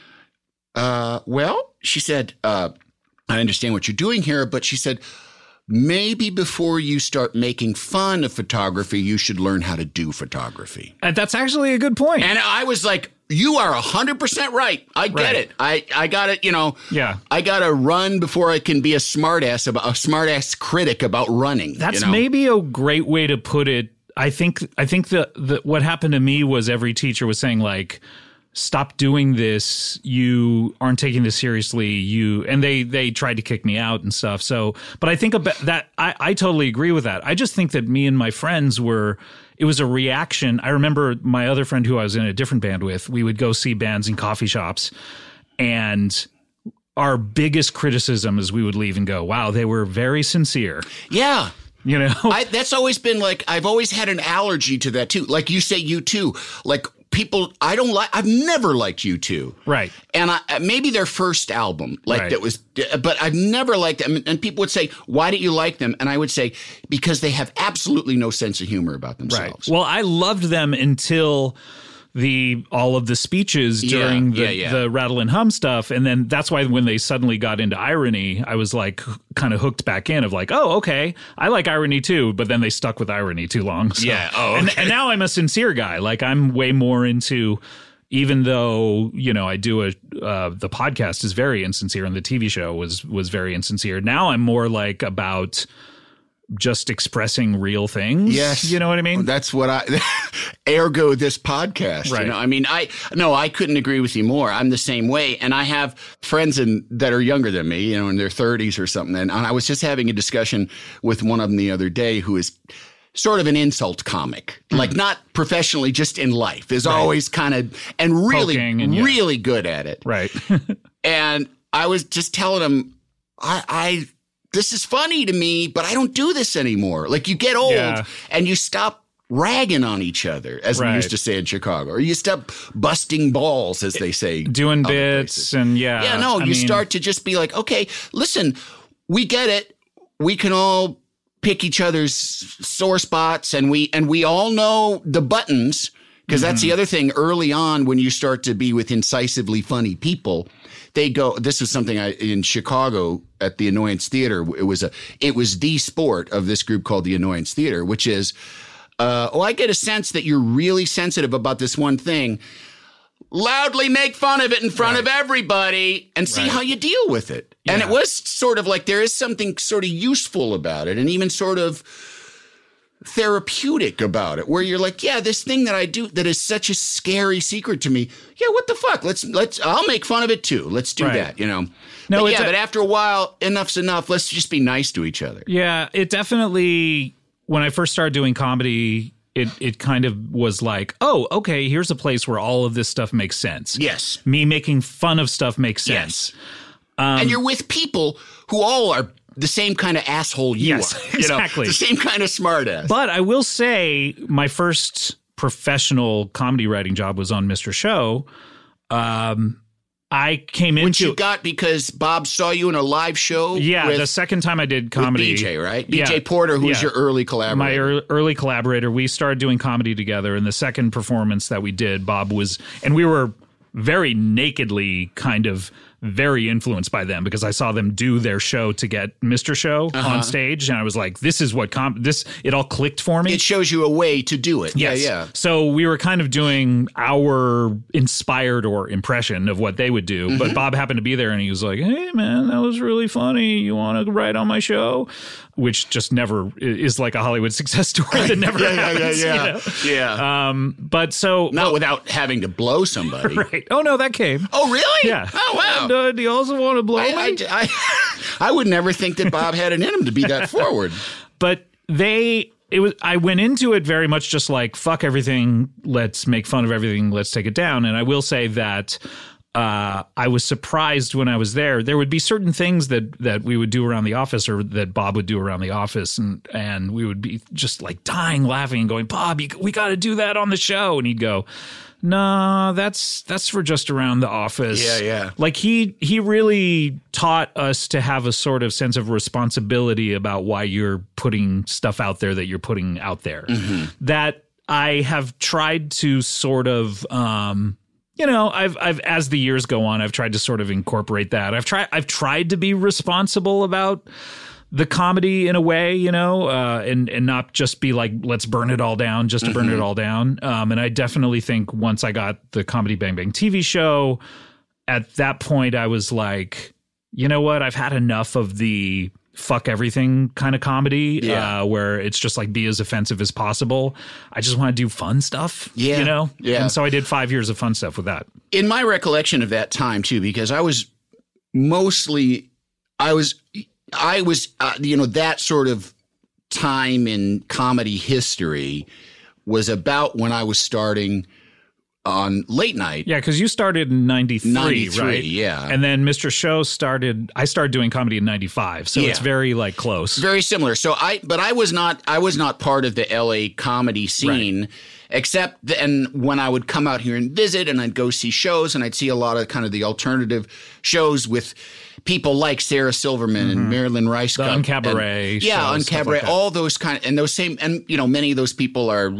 well, she said, I understand what you're doing here, but she said, maybe before you start making fun of photography, you should learn how to do photography. And that's actually a good point. And I was like, you are 100% right. I get it. I got it. Yeah. I got to run before I can be a smartass critic about running. That's maybe a great way to put it. I think the what happened to me was every teacher was saying like, stop doing this. You aren't taking this seriously. And they tried to kick me out and stuff. So, but I think about that. I totally agree with that. I just think that me and my friends it was a reaction. I remember my other friend who I was in a different band with, we would go see bands in coffee shops, and our biggest criticism is we would leave and go, wow, they were very sincere. Yeah. That's always been like, I've always had an allergy to that too. Like you say, U2, like people, I've never liked U2. Right. And maybe their first album, that was, but I've never liked them. And people would say, why didn't you like them? And I would say, because they have absolutely no sense of humor about themselves. Right. Well, I loved them until all of the speeches during the Rattle and Hum stuff. And then that's why when they suddenly got into irony, I was like kind of hooked back in of like, oh, okay, I like irony too. But then they stuck with irony too long. So. Yeah. Oh, okay. And now I'm a sincere guy. Like I'm way more into, even though, I do the podcast is very insincere and the TV show was very insincere. Now I'm more like about just expressing real things. Yes. You know what I mean? That's what ergo this podcast. Right. I mean, I couldn't agree with you more. I'm the same way. And I have friends that are younger than me, in their 30s or something. And I was just having a discussion with one of them the other day who is sort of an insult comic, like not professionally, just in life, is always kind of, and really, really good at it. Right. And I was just telling him, this is funny to me, but I don't do this anymore. Like you get old and you stop ragging on each other, as we used to say in Chicago, or you stop busting balls, as they say. Doing bits places. And you start to just be like, okay, listen, we get it. We can all pick each other's sore spots and we all know the buttons Because that's the other thing. Early on, when you start to be with incisively funny people, they go. This was something in Chicago at the Annoyance Theater. It was the sport of this group called the Annoyance Theater, which is, I get a sense that you're really sensitive about this one thing. Loudly make fun of it in front of everybody and see how you deal with it. Yeah. And it was sort of like there is something sort of useful about it, and even sort of therapeutic about it, where you're like, yeah, this thing that I do that is such a scary secret to me. Yeah, what the fuck? I'll make fun of it too. Let's do that, you know. No, but after a while, enough's enough. Let's just be nice to each other. Yeah, it definitely, when I first started doing comedy, it kind of was like, oh, okay, here's a place where all of this stuff makes sense. Yes. Me making fun of stuff makes sense. Yes. And you're with people who all are the same kind of asshole you are. Exactly. The same kind of smart ass. But I will say my first professional comedy writing job was on Mr. Show. I came into... Which you got because Bob saw you in a live show? Yeah, the second time I did comedy. With BJ, right? BJ Porter, who was your early collaborator. My early collaborator. We started doing comedy together, and the second performance that we did, Bob was... And we were very nakedly kind of very influenced by them because I saw them do their show to get Mr. Show on stage, and I was like, this is what it all clicked for me. It shows you a way to do it. Yes. Yeah. So we were kind of doing our inspired or impression of what they would do, but Bob happened to be there, and he was like, hey, man, that was really funny. You want to write on my show? Which just never is like a Hollywood success story that never happens. Yeah. But so... Not without having to blow somebody. Right. Oh, no, that came. Oh, really? Yeah. Oh, wow. And, do you also want to blow me? I would never think that Bob had it in him to be that forward. But I went into it very much just like, fuck everything, let's make fun of everything, let's take it down. And I will say that I was surprised when I was there. There would be certain things that we would do around the office, or that Bob would do around the office, and we would be just like dying laughing and going, Bob, we got to do that on the show. And he'd go, no, that's for just around the office. Yeah. Like he really taught us to have a sort of sense of responsibility about why you're putting stuff out there that you're putting out there. That I have tried to sort of, I've as the years go on, I've tried to sort of incorporate that. I've tried to be responsible about the comedy in a way, and not just be like, let's burn it all down just to burn it all down. And I definitely think once I got the Comedy Bang Bang TV show, at that point I was like, you know what? I've had enough of the fuck everything kind of comedy, where it's just like be as offensive as possible. I just want to do fun stuff, Yeah. And so I did 5 years of fun stuff with that. In my recollection of that time too, because that sort of time in comedy history was about when I was starting on late night. Yeah, because you started in 93, right? Yeah. And then Mr. Show I started doing comedy in 95. So it's very like close. Very similar. So I was not part of the LA comedy scene, except and when I would come out here and visit, and I'd go see shows, and I'd see a lot of kind of the alternative shows with people like Sarah Silverman and Marilyn Rice. The Uncabaret. Uncabaret, like all those kind of, and those same, and many of those people are,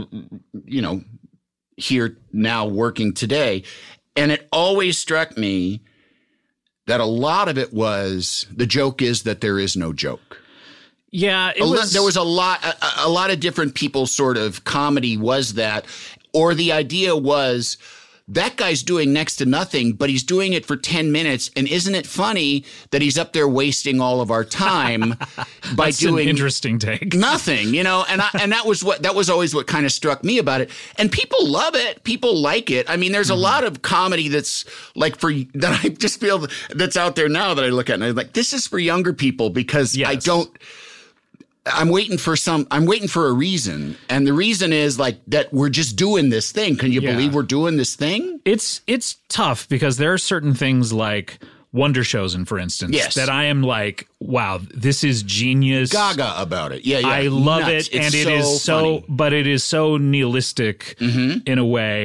here now working today. And it always struck me that a lot of it was, the joke is that there is no joke. Yeah. There was a lot of different people sort of comedy was that, or the idea was, that guy's doing next to nothing, but he's doing it for 10 minutes. And isn't it funny that he's up there wasting all of our time by doing an interesting take? Nothing, and that was always what kind of struck me about it. And people love it. People like it. I mean, there's a lot of comedy that's like that I just feel that's out there now that I look at and I'm like, this is for younger people because I'm waiting for a reason. And the reason is like that we're just doing this thing. Can you believe we're doing this thing? It's tough because there are certain things like Wonder Chosen, for instance, that I am like, wow, this is genius. Gaga about it. Yeah. I love Nuts. it. And it is so, funny. but it is so nihilistic in a way.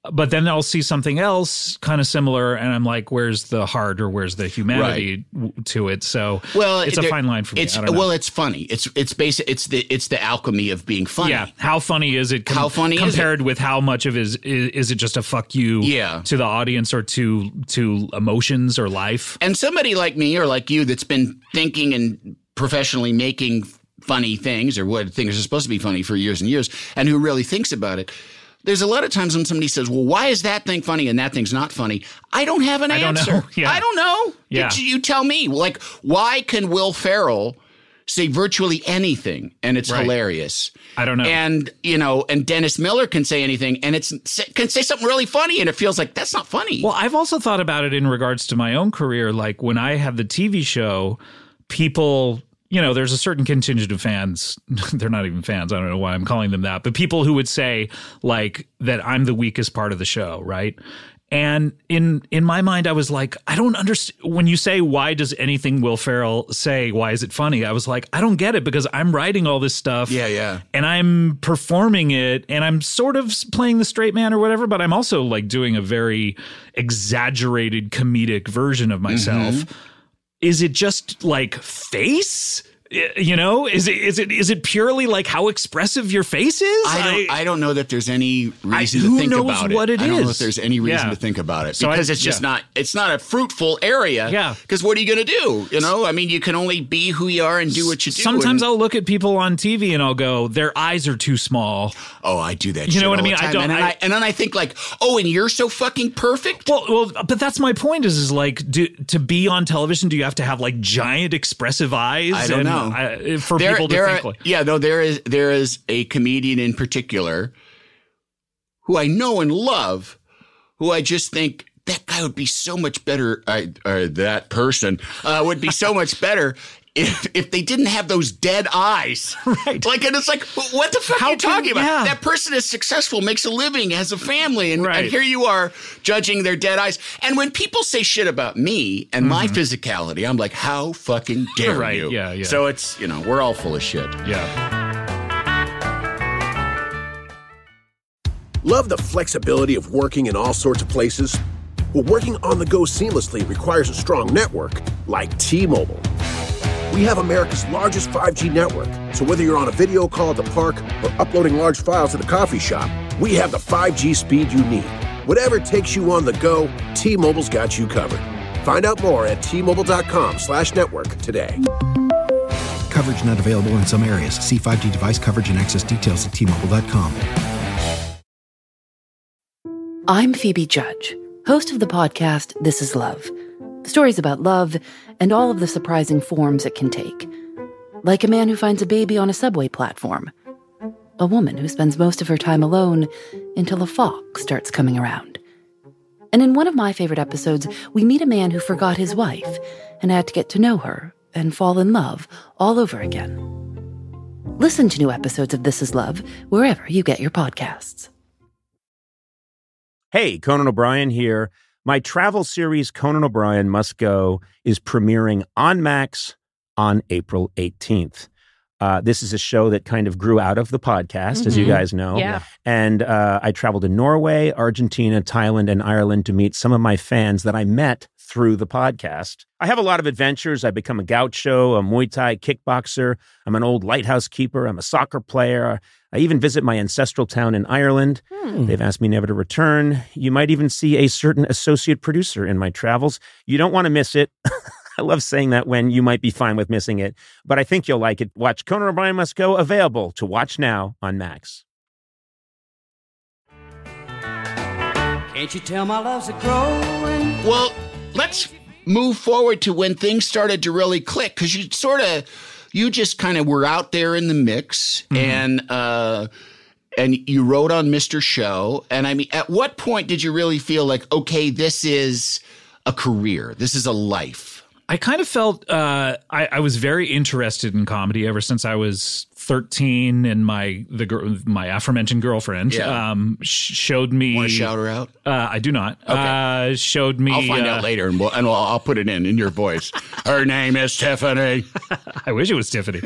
But then I'll see something else kind of similar, and I'm like, "Where's the heart or where's the humanity to it?" So, it's a fine line for me. I don't know. Well, it's funny. It's basic. It's the alchemy of being funny. Yeah, how funny is it? How funny compared with how much of is it just a fuck you? To the audience or to emotions or life? And somebody like me or like you that's been thinking and professionally making funny things or what things are supposed to be funny for years and years, and who really thinks about it. There's a lot of times when somebody says, well, why is that thing funny and that thing's not funny? I don't have an answer. I don't know. Yeah. You tell me. Like, why can Will Ferrell say virtually anything and it's hilarious? I don't know. And, and Dennis Miller can say anything and can say something really funny and it feels like that's not funny. Well, I've also thought about it in regards to my own career. Like when I had the TV show, people... there's a certain contingent of fans. They're not even fans. I don't know why I'm calling them that. But people who would say like that I'm the weakest part of the show, right? And in my mind, I was like, I don't understand. When you say, why does anything Will Ferrell say, why is it funny? I was like, I don't get it because I'm writing all this stuff. Yeah. And I'm performing it and I'm sort of playing the straight man or whatever, but I'm also like doing a very exaggerated comedic version of myself. Mm-hmm. Is it just like face? Is it purely like how expressive your face is? I don't know that there's any reason to think about it. What it is. I don't know if there's any reason to think about it because it's just not. It's not a fruitful area. Yeah. Because what are you going to do? I mean, you can only be who you are and do what you do. Sometimes I'll look at people on TV and I'll go, their eyes are too small. Oh, I do that. You know what I mean? I don't. And then I think like, oh, and you're so fucking perfect. Well, but that's my point. Is like to be on television, do you have to have like giant expressive eyes? I don't know. For people to think like. Yeah, no, there is a comedian in particular who I know and love, who I just think that guy would be so much better, or that person would be so much better if they didn't have those dead eyes. Right. Like, and it's like, what the fuck are you talking about? Yeah. That person is successful, makes a living, has a family, and here you are judging their dead eyes. And when people say shit about me and my physicality, I'm like, how fucking dare you? Yeah. So it's, we're all full of shit. Yeah. Love the flexibility of working in all sorts of places? Well, working on the go seamlessly requires a strong network like T-Mobile. We have America's largest 5G network, so whether you're on a video call at the park or uploading large files at the coffee shop, we have the 5G speed you need. Whatever takes you on the go, T-Mobile's got you covered. Find out more at T-Mobile.com/network today. Coverage not available in some areas. See 5G device coverage and access details at T-Mobile.com. I'm Phoebe Judge, host of the podcast This Is Love. Stories about love and all of the surprising forms it can take. Like a man who finds a baby on a subway platform. A woman who spends most of her time alone until a fox starts coming around. And in one of my favorite episodes, we meet a man who forgot his wife and had to get to know her and fall in love all over again. Listen to new episodes of This Is Love wherever you get your podcasts. Hey, Conan O'Brien here. My travel series, Conan O'Brien Must Go, is premiering on Max on April 18th. This is a show that kind of grew out of the podcast, as you guys know. Yeah. And I traveled to Norway, Argentina, Thailand, and Ireland to meet some of my fans that I met through the podcast. I have a lot of adventures. I become a gaucho, a Muay Thai kickboxer. I'm an old lighthouse keeper. I'm a soccer player. I even visit my ancestral town in Ireland. They've asked me never to return. You might even see a certain associate producer in my travels. You don't want to miss it. I love saying that when you might be fine with missing it, but I think you'll like it. Watch Conan O'Brien Must Go, available to watch now on Max. Can't you tell my love's a growing? Well, let's move forward to when things started to really click, because you just kind of were out there in the mix, and you wrote on Mr. Show. And I mean, at what point did you really feel like, okay, this is a career, this is a life? I kind of felt I was very interested in comedy ever since I was 13, and my aforementioned girlfriend showed me. Want to shout her out? I do not. Okay. Showed me. I'll find out later, and I'll put it in your voice. Her name is Tiffany. I wish it was Tiffany.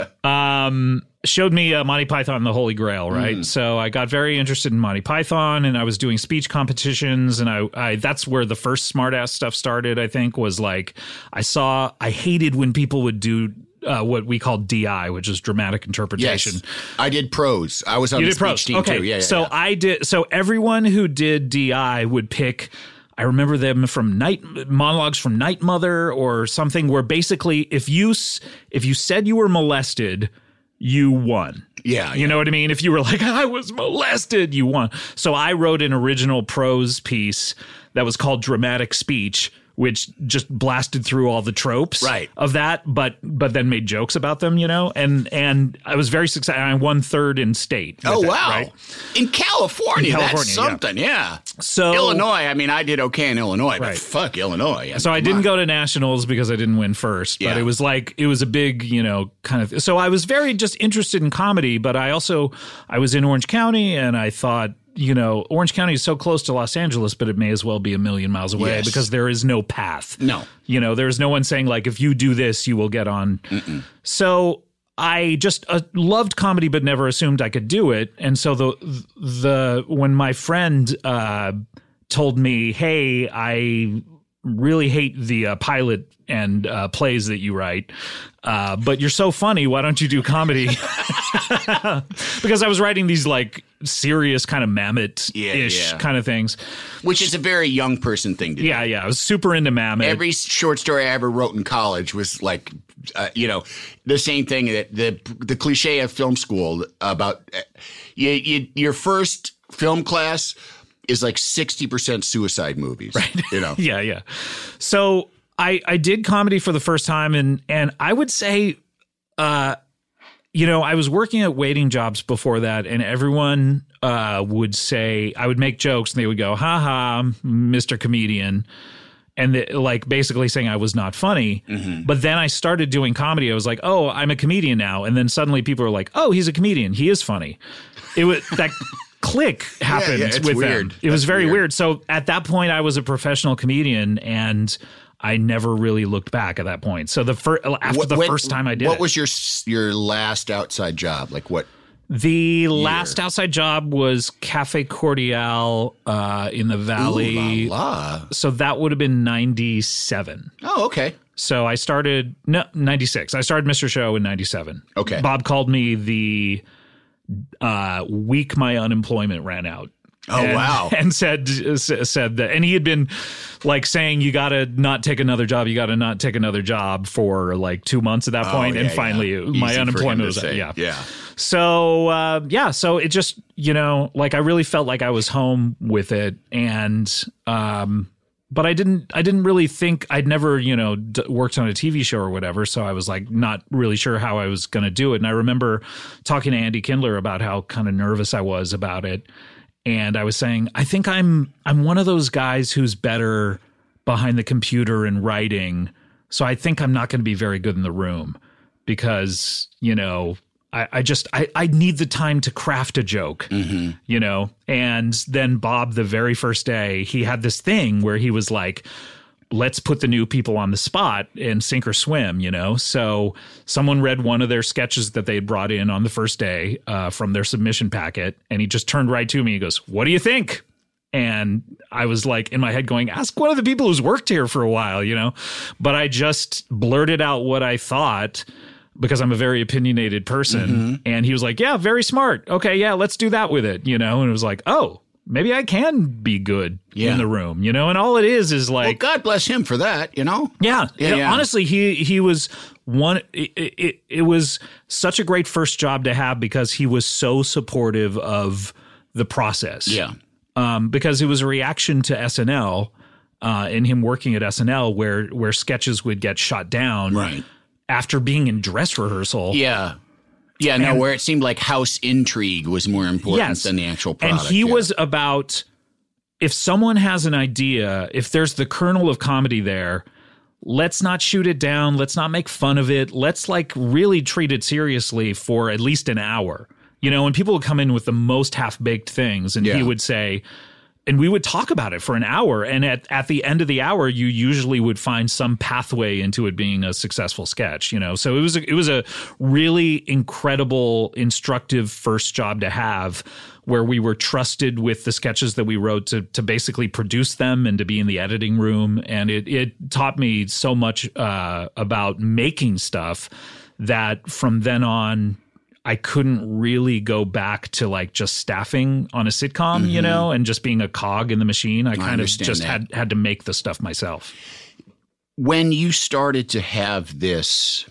Showed me Monty Python and the Holy Grail, right? So I got very interested in Monty Python, and I was doing speech competitions, and I that's where the first smartass stuff started, I think, was like I hated when people would do what we call DI, which is dramatic interpretation. Yes. I did prose. I was on the speech team too. Yeah, so I did. So everyone who did DI would pick. I remember them from monologues from Night Mother or something, where basically if you said you were molested, you won. Yeah. You know what I mean? If you were like, I was molested, you won. So I wrote an original prose piece that was called Dramatic Speech, which just blasted through all the tropes of that, but then made jokes about them, and I was very successful. I won third in state. Oh, wow. Right? In California, that's something, yeah. So Illinois, I mean, I did okay in Illinois, but fuck Illinois. So I didn't go to nationals because I didn't win first, but it was a big, kind of. So I was very just interested in comedy, but I was in Orange County, and I thought, Orange County is so close to Los Angeles, but it may as well be a million miles away because there is no path. No. There's no one saying, like, if you do this, you will get on. Mm-mm. So I just loved comedy, but never assumed I could do it. And so when my friend told me, hey, I really hate the pilot and plays that you write, but you're so funny, why don't you do comedy? Because I was writing these like serious kind of Mamet-ish kind of things. Which is a very young person thing to do. Yeah, I was super into Mamet. Every short story I ever wrote in college was like, the same thing, that the cliche of film school about your first film class is like 60% suicide movies, right? Yeah. So I did comedy for the first time, and I would say, I was working at waiting jobs before that, and everyone would say, I would make jokes, and they would go, "Ha ha, Mr. Comedian," and like basically saying I was not funny. Mm-hmm. But then I started doing comedy. I was like, "Oh, I'm a comedian now," and then suddenly people were like, "Oh, he's a comedian. He is funny." It was that. Click happened with weird. them. It was very weird. So at that point, I was a professional comedian, and I never really looked back at that point. So after the first time I did, what was your last outside job? Like what? The last outside job was Cafe Cordial in the Valley. Ooh, la, la. So that would have been 97. Oh, okay. So I started 96. I started Mr. Show in 97. Okay. Bob called me the week my unemployment ran out. Wow. And said that, and he had been like saying, you got to not take another job. You got to not take another job for like 2 months at that point. And finally my unemployment was, Yeah. So, so it just, like I really felt like I was home with it. And, but I didn't really think I'd never, worked on a TV show or whatever. So I was like, not really sure how I was going to do it. And I remember talking to Andy Kindler about how kind of nervous I was about it. And I was saying, I think I'm one of those guys who's better behind the computer and writing. So I think I'm not going to be very good in the room because, I need the time to craft a joke, and then Bob, the very first day, he had this thing where he was like, let's put the new people on the spot and sink or swim, So someone read one of their sketches that they had brought in on the first day from their submission packet. And he just turned right to me. He goes, "What do you think?" And I was like in my head going, ask one of the people who's worked here for a while, But I just blurted out what I thought because I'm a very opinionated person. Mm-hmm. And he was like, "Yeah, very smart. Okay, yeah, let's do that with it." And it was like, oh, maybe I can be good in the room, and all it is like, well, God bless him for that, Yeah. Honestly, he was one. It was such a great first job to have because he was so supportive of the process. Yeah. Because it was a reaction to SNL and him working at SNL where sketches would get shot down after being in dress rehearsal. Yeah. Yeah, where it seemed like house intrigue was more important than the actual product. And he was about, if someone has an idea, if there's the kernel of comedy there, let's not shoot it down. Let's not make fun of it. Let's like really treat it seriously for at least an hour. You know, and people would come in with the most half-baked things, and he would say, and we would talk about it for an hour. And at the end of the hour, you usually would find some pathway into it being a successful sketch, you know? So it was a really incredible, instructive first job to have, where we were trusted with the sketches that we wrote to basically produce them and to be in the editing room. And it taught me so much about making stuff that from then on, I couldn't really go back to like just staffing on a sitcom, you know, and just being a cog in the machine. I kind of just had to make the stuff myself. When you started to have this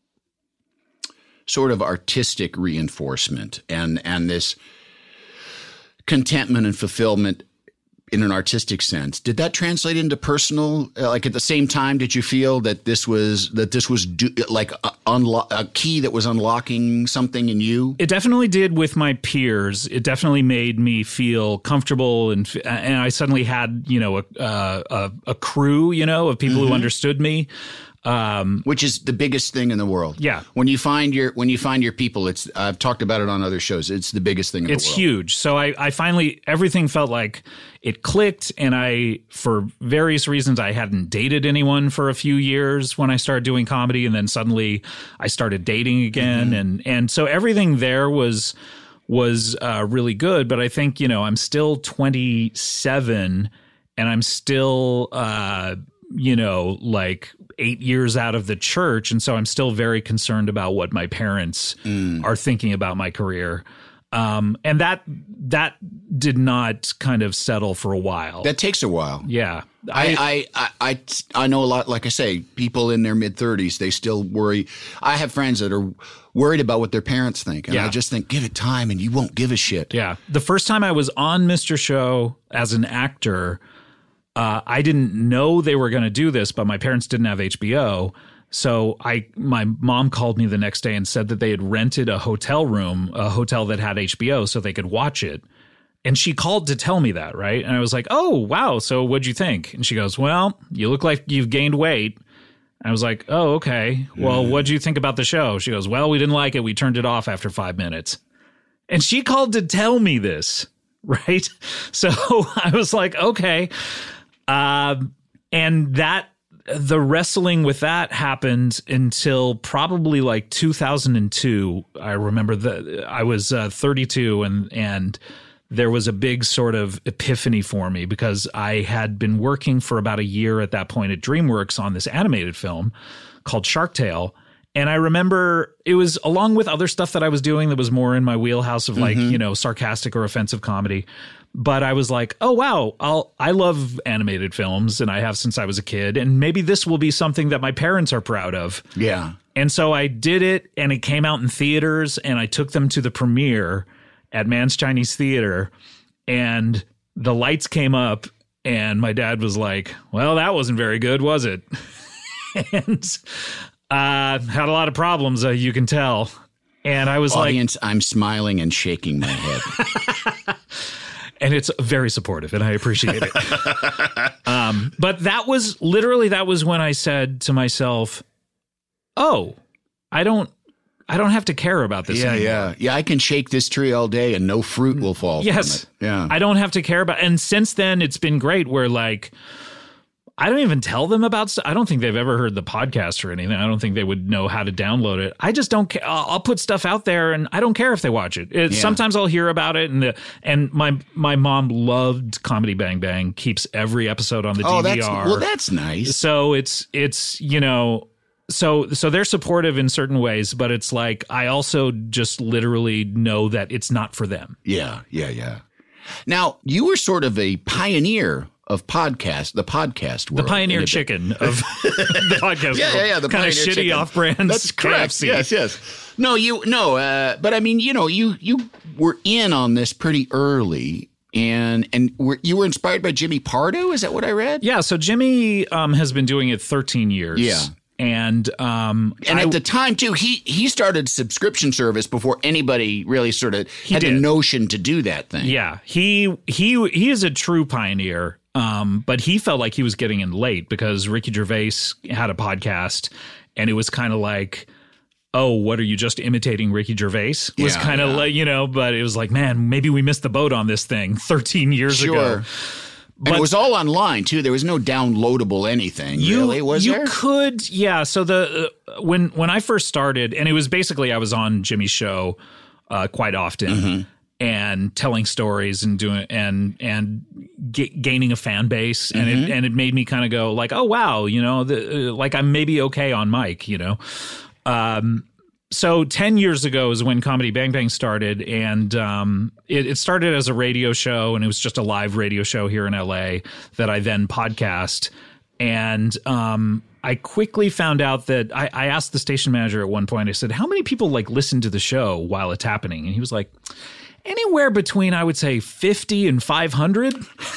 sort of artistic reinforcement and this contentment and fulfillment in an artistic sense, did that translate into personal? Like at the same time, did you feel that this was like a key that was unlocking something in you? It definitely did with my peers. It definitely made me feel comfortable, and I suddenly had, you know, a crew, you know, of people who understood me. Which is the biggest thing in the world. Yeah. When you find your people, I've talked about it on other shows. It's the biggest thing in the world. It's huge. So I finally, everything felt like it clicked, and for various reasons, I hadn't dated anyone for a few years when I started doing comedy, and then suddenly I started dating again. And so everything there was really good. But I think, you know, I'm still 27 and I'm still, you know, like 8 years out of the church. And so I'm still very concerned about what my parents are thinking about my career. And that did not kind of settle for a while. That takes a while. Yeah. I know a lot, like I say, people in their mid-30s, they still worry. I have friends that are worried about what their parents think. And I just think, give it time and you won't give a shit. Yeah. The first time I was on Mr. Show as an actor, I didn't know they were going to do this, but my parents didn't have HBO. So my mom called me the next day and said that they had rented a hotel room, a hotel that had HBO, so they could watch it. And she called to tell me that, right? And I was like, oh, wow. So what'd you think? And she goes, well, you look like you've gained weight. And I was like, oh, okay. Well, what'd you think about the show? She goes, well, we didn't like it. We turned it off after 5 minutes. And she called to tell me this, right? So I was like, okay. And the wrestling with that happened until probably like 2002. I remember that I was 32 and there was a big sort of epiphany for me because I had been working for about a year at that point at DreamWorks on this animated film called Shark Tale. And I remember it was along with other stuff that I was doing that was more in my wheelhouse of like, you know, sarcastic or offensive comedy. But I was like, oh, wow, I love animated films and I have since I was a kid. And maybe this will be something that my parents are proud of. Yeah. And so I did it and it came out in theaters and I took them to the premiere at Mann's Chinese Theater and the lights came up and my dad was like, well, that wasn't very good, was it? And had a lot of problems, you can tell. And I was Audience, I'm smiling and shaking my head. And it's very supportive, and I appreciate it. But that was when I said to myself, "Oh, I don't have to care about this anymore." Yeah. I can shake this tree all day, and no fruit will fall from it. Yeah, I don't have to care about. And since then, it's been great. Where like, I don't even tell them about stuff. I don't think they've ever heard the podcast or anything. I don't think they would know how to download it. I just don't care. I'll put stuff out there and I don't care if they watch it. Sometimes I'll hear about it. And my mom loved Comedy Bang Bang, keeps every episode on the DVR. That's nice. So it's, you know, so they're supportive in certain ways, but it's like, I also just literally know that it's not for them. Yeah. Now, you were sort of a pioneer of the podcast world. The pioneer chicken of the podcast world. Yeah, the kind of shitty chicken. Off-brand. That's correct. KFC. Yes. No, but I mean, you know, you were in on this pretty early, and you were inspired by Jimmy Pardo. Is that what I read? Yeah. So Jimmy has been doing it 13 years. Yeah. And at the time too, he started subscription service before anybody really sort of had the notion to do that thing. Yeah, he is a true pioneer. But he felt like he was getting in late because Ricky Gervais had a podcast, and it was kind of like, oh, what are you just imitating Ricky Gervais? Was kind of like, but it was like, man, maybe we missed the boat on this thing 13 years ago. But and it was all online too. There was no downloadable anything. Really, was there? You could, yeah. So when I first started, and it was basically I was on Jimmy's show quite often and telling stories and doing and gaining a fan base, and it made me kind of go like, oh wow, like I'm maybe okay on mic, So 10 years ago is when Comedy Bang Bang started, and it started as a radio show, and it was just a live radio show here in LA that I then podcast. And I quickly found out that I asked the station manager at one point, I said, how many people like listen to the show while it's happening? And he was like, anywhere between, I would say, 50 and 500.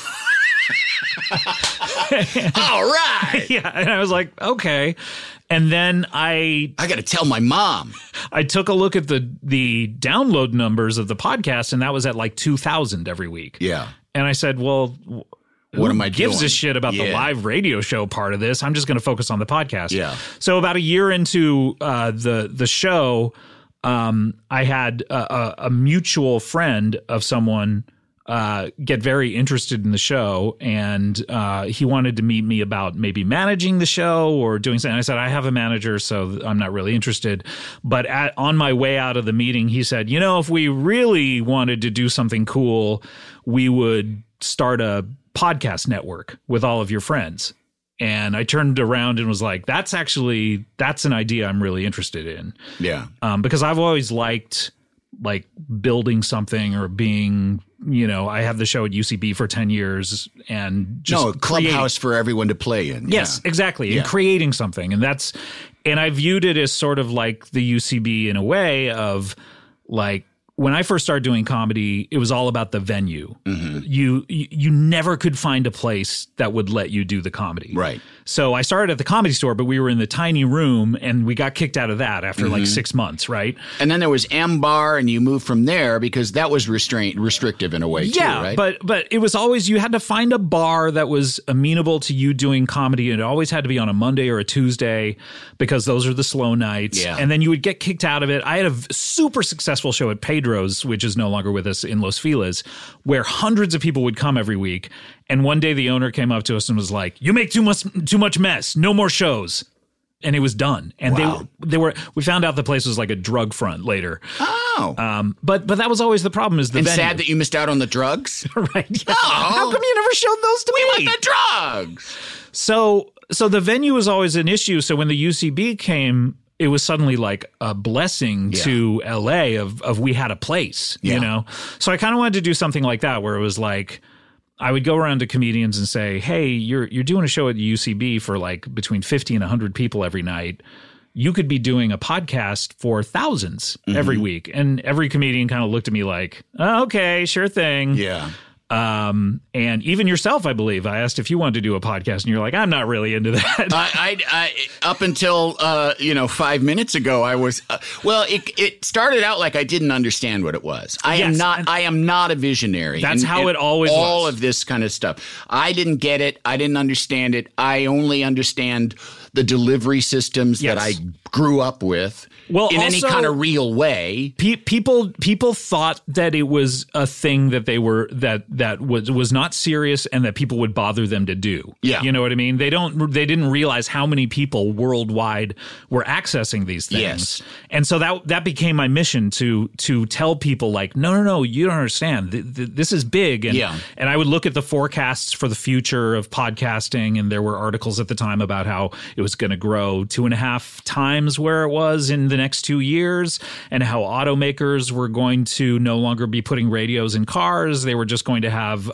All right. Yeah. And I was like, okay. And then I got to tell my mom. I took a look at the download numbers of the podcast, and that was at like 2,000 every week. Yeah. And I said, well, what am I doing? Gives a shit about the live radio show part of this? I'm just going to focus on the podcast. Yeah. So about a year into the show, I had a mutual friend of someone get very interested in the show, and he wanted to meet me about maybe managing the show or doing something. I said, I have a manager, so I'm not really interested. But on my way out of the meeting, he said, if we really wanted to do something cool, we would start a podcast network with all of your friends. And I turned around and was like, that's an idea I'm really interested in. Yeah. Because I've always liked like building something or being, I have the show at UCB for 10 years and just a clubhouse for everyone to play in. Yes, exactly. Yeah. And creating something. And I viewed it as sort of like the UCB in a way of like, when I first started doing comedy, it was all about the venue. Mm-hmm. You never could find a place that would let you do the comedy. Right. So I started at the Comedy Store, but we were in the tiny room, and we got kicked out of that after like 6 months, right? And then there was M Bar, and you moved from there because that was restrictive in a way, too, right? But it was always, you had to find a bar that was amenable to you doing comedy, and it always had to be on a Monday or a Tuesday because those are the slow nights. Yeah. And then you would get kicked out of it. I had a super successful show at Pedro's, which is no longer with us, in Los Feliz, where hundreds of people would come every week. And one day the owner came up to us and was like, you make too much mess. No more shows. And it was done. And we found out the place was like a drug front later. Oh. But that was always the problem, is the venue. Sad that you missed out on the drugs? Right. Yeah. Oh. How come you never showed those to me? We want the drugs. So the venue was always an issue. So when the UCB came, it was suddenly like a blessing to LA of we had a place, So I kind of wanted to do something like that, where it was like, I would go around to comedians and say, hey, you're doing a show at the UCB for like between 50 and 100 people every night. You could be doing a podcast for thousands every week. And every comedian kind of looked at me like, oh, okay, sure thing. Yeah. And even yourself, I believe, I asked if you wanted to do a podcast, and you're like, I'm not really into that. I up until 5 minutes ago, I was. It started out like I didn't understand what it was. I am not a visionary. That's how it always was. All of this kind of stuff. I didn't get it. I didn't understand it. I only understand the delivery systems that I grew up with. Well, in any kind of real way, people thought that it was a thing that they were that was not serious, and that people would bother them to do. Yeah, you know what I mean. They didn't realize how many people worldwide were accessing these things. Yes, and so that became my mission to tell people like, no, you don't understand. This is big, and and I would look at the forecasts for the future of podcasting, and there were articles at the time about how it was going to grow 2.5 times where it was in the next 2 years, and how automakers were going to no longer be putting radios in cars. They were just going to have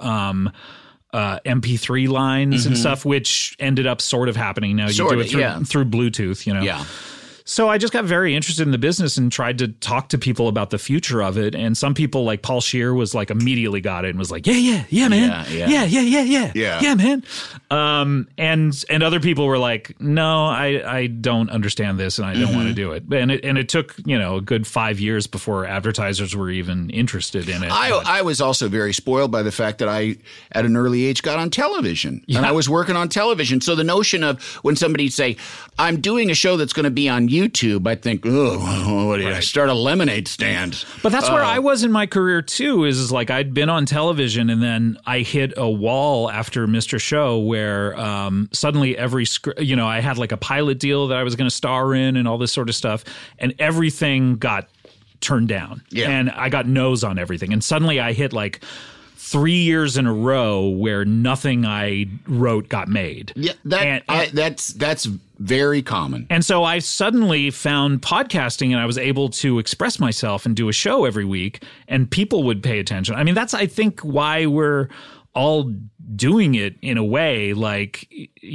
MP3 lines and stuff, which ended up sort of happening now. You do it through Bluetooth, Yeah. So I just got very interested in the business and tried to talk to people about the future of it. And some people like Paul Scheer was like immediately got it and was like, yeah, man. Yeah, man. And other people were like, no, I don't understand this and I don't want to do it. And it took, a good 5 years before advertisers were even interested in it. I was also very spoiled by the fact that I, at an early age, got on television. Yeah. And I was working on television. So the notion of when somebody say, I'm doing a show that's going to be on YouTube, I think, what do you start a lemonade stand? But that's where I was in my career too, is like I'd been on television and then I hit a wall after Mr. Show where suddenly every I had like a pilot deal that I was going to star in and all this sort of stuff, and everything got turned down. Yeah. And I got no's on everything. And suddenly I hit like 3 years in a row where nothing I wrote got made. Yeah, that's very common. And so I suddenly found podcasting and I was able to express myself and do a show every week and people would pay attention. I mean, that's, I think, why we're all doing it in a way. Like,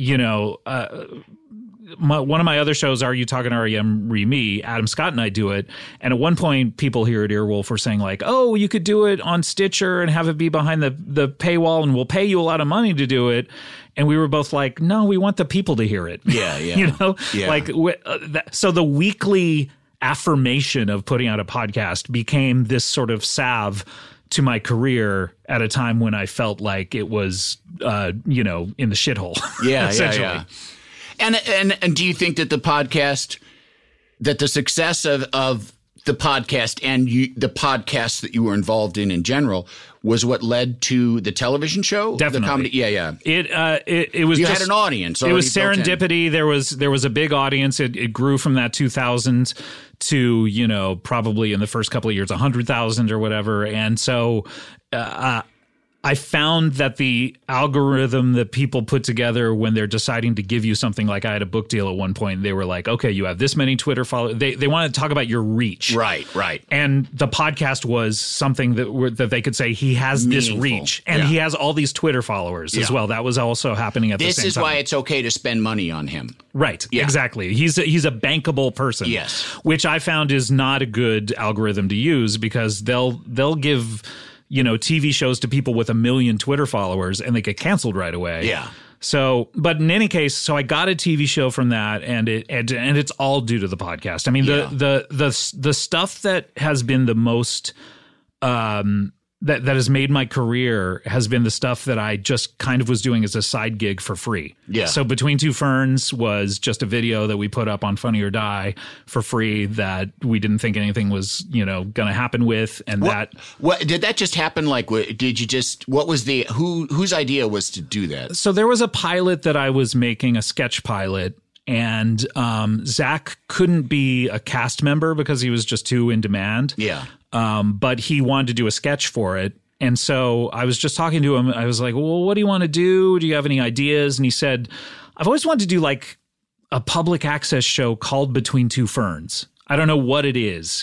one of my other shows, Are You Talking REM Me? Adam Scott and I do it. And at one point, people here at Earwolf were saying like, oh, you could do it on Stitcher and have it be behind the paywall and we'll pay you a lot of money to do it. And we were both like, no, we want the people to hear it. Yeah. Yeah. Like, so the weekly affirmation of putting out a podcast became this sort of salve to my career at a time when I felt like it was, in the shithole. Yeah, essentially. Yeah. And do you think that the success of the podcast and the podcasts that you were involved in general was what led to the television show? Definitely. The comedy? Yeah. It was. You had an audience. It was serendipity. There was a big audience. It grew from that 2000s to, probably in the first couple of years, 100,000 or whatever. And so, I found that the algorithm that people put together when they're deciding to give you something, like I had a book deal at one point, they were like, okay, you have this many Twitter followers. They want to talk about your reach. Right. And the podcast was something that they could say he has meaningful. This reach and he has all these Twitter followers as well. That was also happening at the same time. This is why it's okay to spend money on him. Right. Yeah. Exactly. He's a bankable person. Yes. Which I found is not a good algorithm to use because they'll give TV shows to people with 1 million Twitter followers and they get canceled right away. Yeah. So, but in any case, so I got a TV show from that and it's all due to the podcast. I mean, the stuff that has been the most, that has made my career has been the stuff that I just kind of was doing as a side gig for free. Yeah. So Between Two Ferns was just a video that we put up on Funny or Die for free that we didn't think anything was, going to happen with. And what did that just happen? Like, what was whose idea was to do that? So there was a pilot that I was making, a sketch pilot. And Zach couldn't be a cast member because he was just too in demand. Yeah. But he wanted to do a sketch for it. And so I was just talking to him. I was like, well, what do you want to do? Do you have any ideas? And he said, I've always wanted to do like a public access show called Between Two Ferns. I don't know what it is.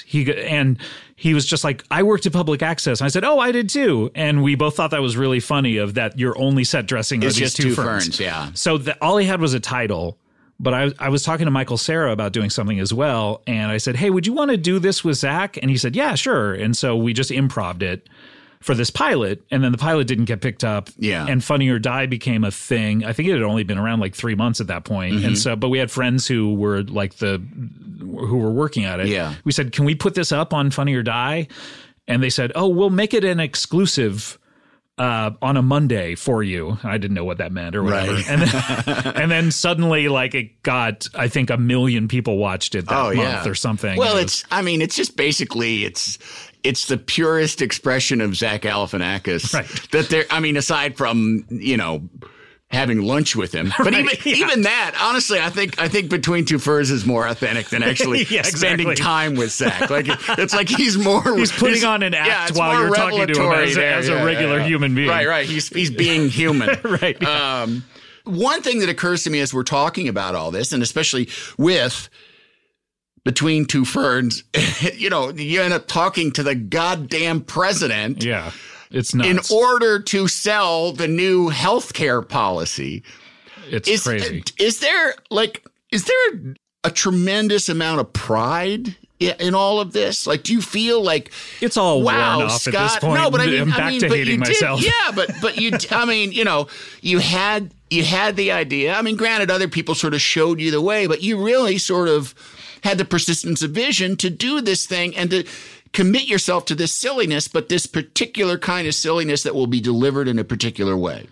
He was just like, I worked at public access. And I said, oh, I did too. And we both thought that was really funny of that your only set dressing is are these just two ferns. Yeah. So all he had was a title. But I was talking to Michael Cera about doing something as well. And I said, hey, would you want to do this with Zach? And he said, yeah, sure. And so we just improv'd it for this pilot. And then the pilot didn't get picked up. Yeah. And Funny or Die became a thing. I think it had only been around like 3 months at that point. Mm-hmm. And so, but we had friends who were like who were working at it. Yeah. We said, can we put this up on Funny or Die? And they said, oh, we'll make it an exclusive on a Monday for you. I didn't know what that meant or whatever. Right. And then suddenly like it got, I think 1 million people watched it that month or something. Well, it's just basically, it's the purest expression of Zach Galifianakis that aside from, having lunch with him. But even that, honestly, I think Between Two Furs is more authentic than actually spending time with Zach. Like it's like he's putting on an act while you're talking to him as a regular human being. Right. He's being human. Right. Yeah. One thing that occurs to me as we're talking about all this, and especially with Between Two Ferns, you end up talking to the goddamn president. Yeah. It's nuts. In order to sell the new healthcare policy. It's crazy. Is there a tremendous amount of pride in all of this? Like, do you feel like it's all wow, worn off Scott, at this point? No, but I'm back to hating myself. Yeah, but you, I mean, you know, you had the idea. I mean, granted, other people sort of showed you the way, but you really sort of had the persistence of vision to do this thing and to commit yourself to this silliness, but this particular kind of silliness that will be delivered in a particular way.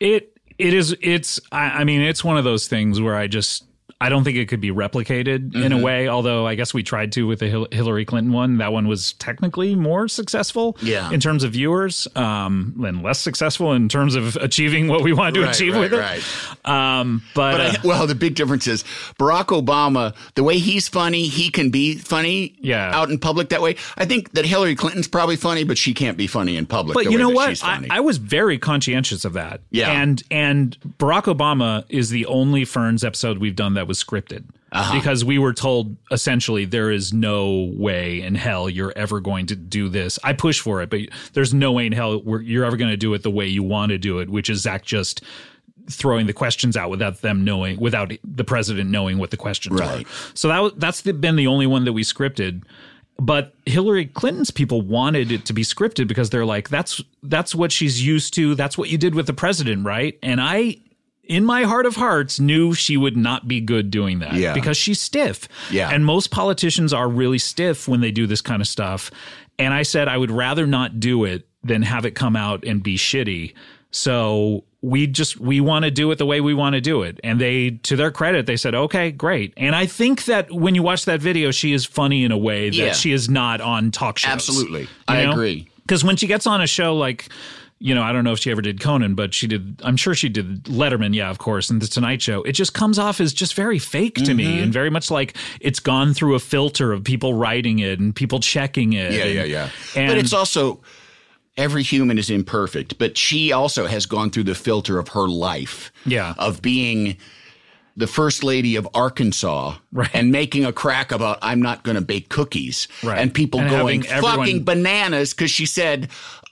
It's one of those things where I don't think it could be replicated in a way, although I guess we tried to with the Hillary Clinton one. That one was technically more successful in terms of viewers, and less successful in terms of achieving what we wanted to achieve with it. Well, the big difference is Barack Obama, the way he's funny, he can be funny out in public that way. I think that Hillary Clinton's probably funny, but she can't be funny in public. But you know what? I was very conscientious of that. Yeah. And Barack Obama is the only Ferns episode we've done that was scripted because we were told essentially there is no way in hell you're ever going to do this. I push for it, but there's no way in hell you're ever going to do it the way you want to do it, which is Zach just throwing the questions out without the president knowing what the questions are. So that's been the only one that we scripted. But Hillary Clinton's people wanted it to be scripted because they're like, that's what she's used to. That's what you did with the president, right? And I, in my heart of hearts, knew she would not be good doing that because she's stiff. Yeah. And most politicians are really stiff when they do this kind of stuff. And I said I would rather not do it than have it come out and be shitty. So we want to do it the way we want to do it. And they, to their credit, they said, okay, great. And I think that when you watch that video, she is funny in a way that she is not on talk shows. Absolutely. I agree. Because when she gets on a show like, you know, I don't know if she ever did Conan, but I'm sure she did Letterman, of course, and The Tonight Show. It just comes off as just very fake to me and very much like it's gone through a filter of people writing it and people checking it. Yeah. But it's also, every human is imperfect, but she also has gone through the filter of her life of being the first lady of Arkansas and making a crack about I'm not going to bake cookies and people going fucking bananas because she said,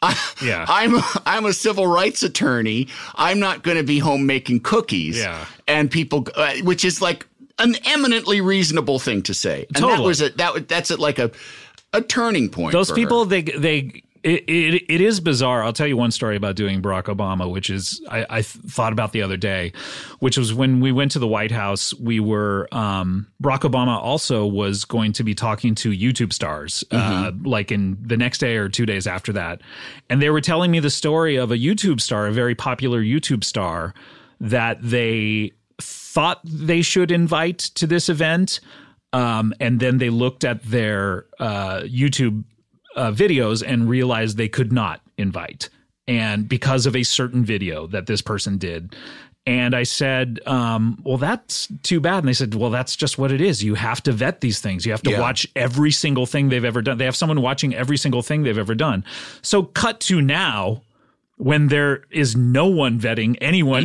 I'm a civil rights attorney. I'm not going to be home making cookies. Yeah. And people, which is like an eminently reasonable thing to say. And that's like a turning point. Those for people, her. It is bizarre. I'll tell you one story about doing Barack Obama, which is I thought about the other day, which was when we went to the White House. We were Barack Obama also was going to be talking to YouTube stars, like in the next day or 2 days after that, and they were telling me the story of a YouTube star, a very popular YouTube star, that they thought they should invite to this event, and then they looked at their YouTube videos and realized they could not invite, and because of a certain video that this person did. And I said, well, that's too bad. And they said, well, that's just what it is. You have to vet these things. You have to watch every single thing they've ever done. They have someone watching every single thing they've ever done. So cut to now, when there is no one vetting anyone,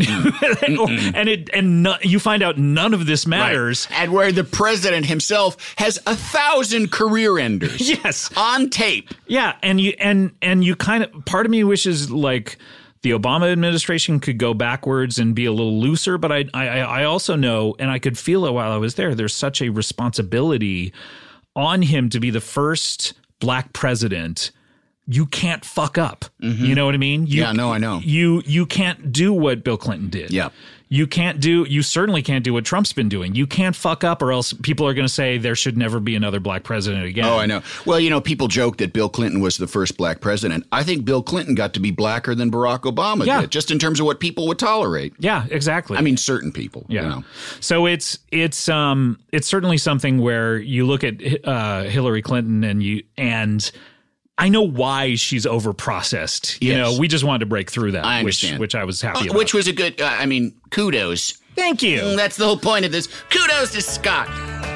you find out none of this matters, and where the president himself has 1,000 career enders, on tape, and you kind of, part of me wishes like the Obama administration could go backwards and be a little looser, but I also know, and I could feel it while I was there, there's such a responsibility on him to be the first black president. You can't fuck up. You know what I mean? I know. You can't do what Bill Clinton did. Yeah. You certainly can't do what Trump's been doing. You can't fuck up, or else people are going to say there should never be another black president again. Oh, I know. Well, you know, people joke that Bill Clinton was the first black president. I think Bill Clinton got to be blacker than Barack Obama did, just in terms of what people would tolerate. Yeah, exactly. I mean, certain people. Yeah. You know. So it's certainly something where you look at Hillary Clinton and I know why she's overprocessed. You know, we just wanted to break through that. I understand. Which I was happy about. Which was a good, kudos. Thank you. That's the whole point of this. Kudos to Scott.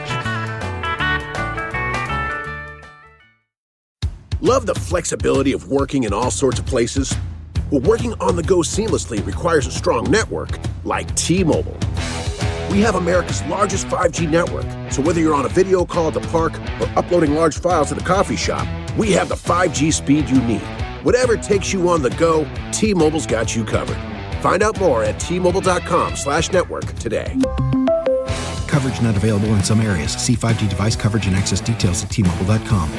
Love the flexibility of working in all sorts of places? Well, working on the go seamlessly requires a strong network like T-Mobile. We have America's largest 5G network, so whether you're on a video call at the park or uploading large files at a coffee shop, we have the 5G speed you need. Whatever takes you on the go, T-Mobile's got you covered. Find out more at T-Mobile.com/network today. Coverage not available in some areas. See 5G device coverage and access details at T-Mobile.com.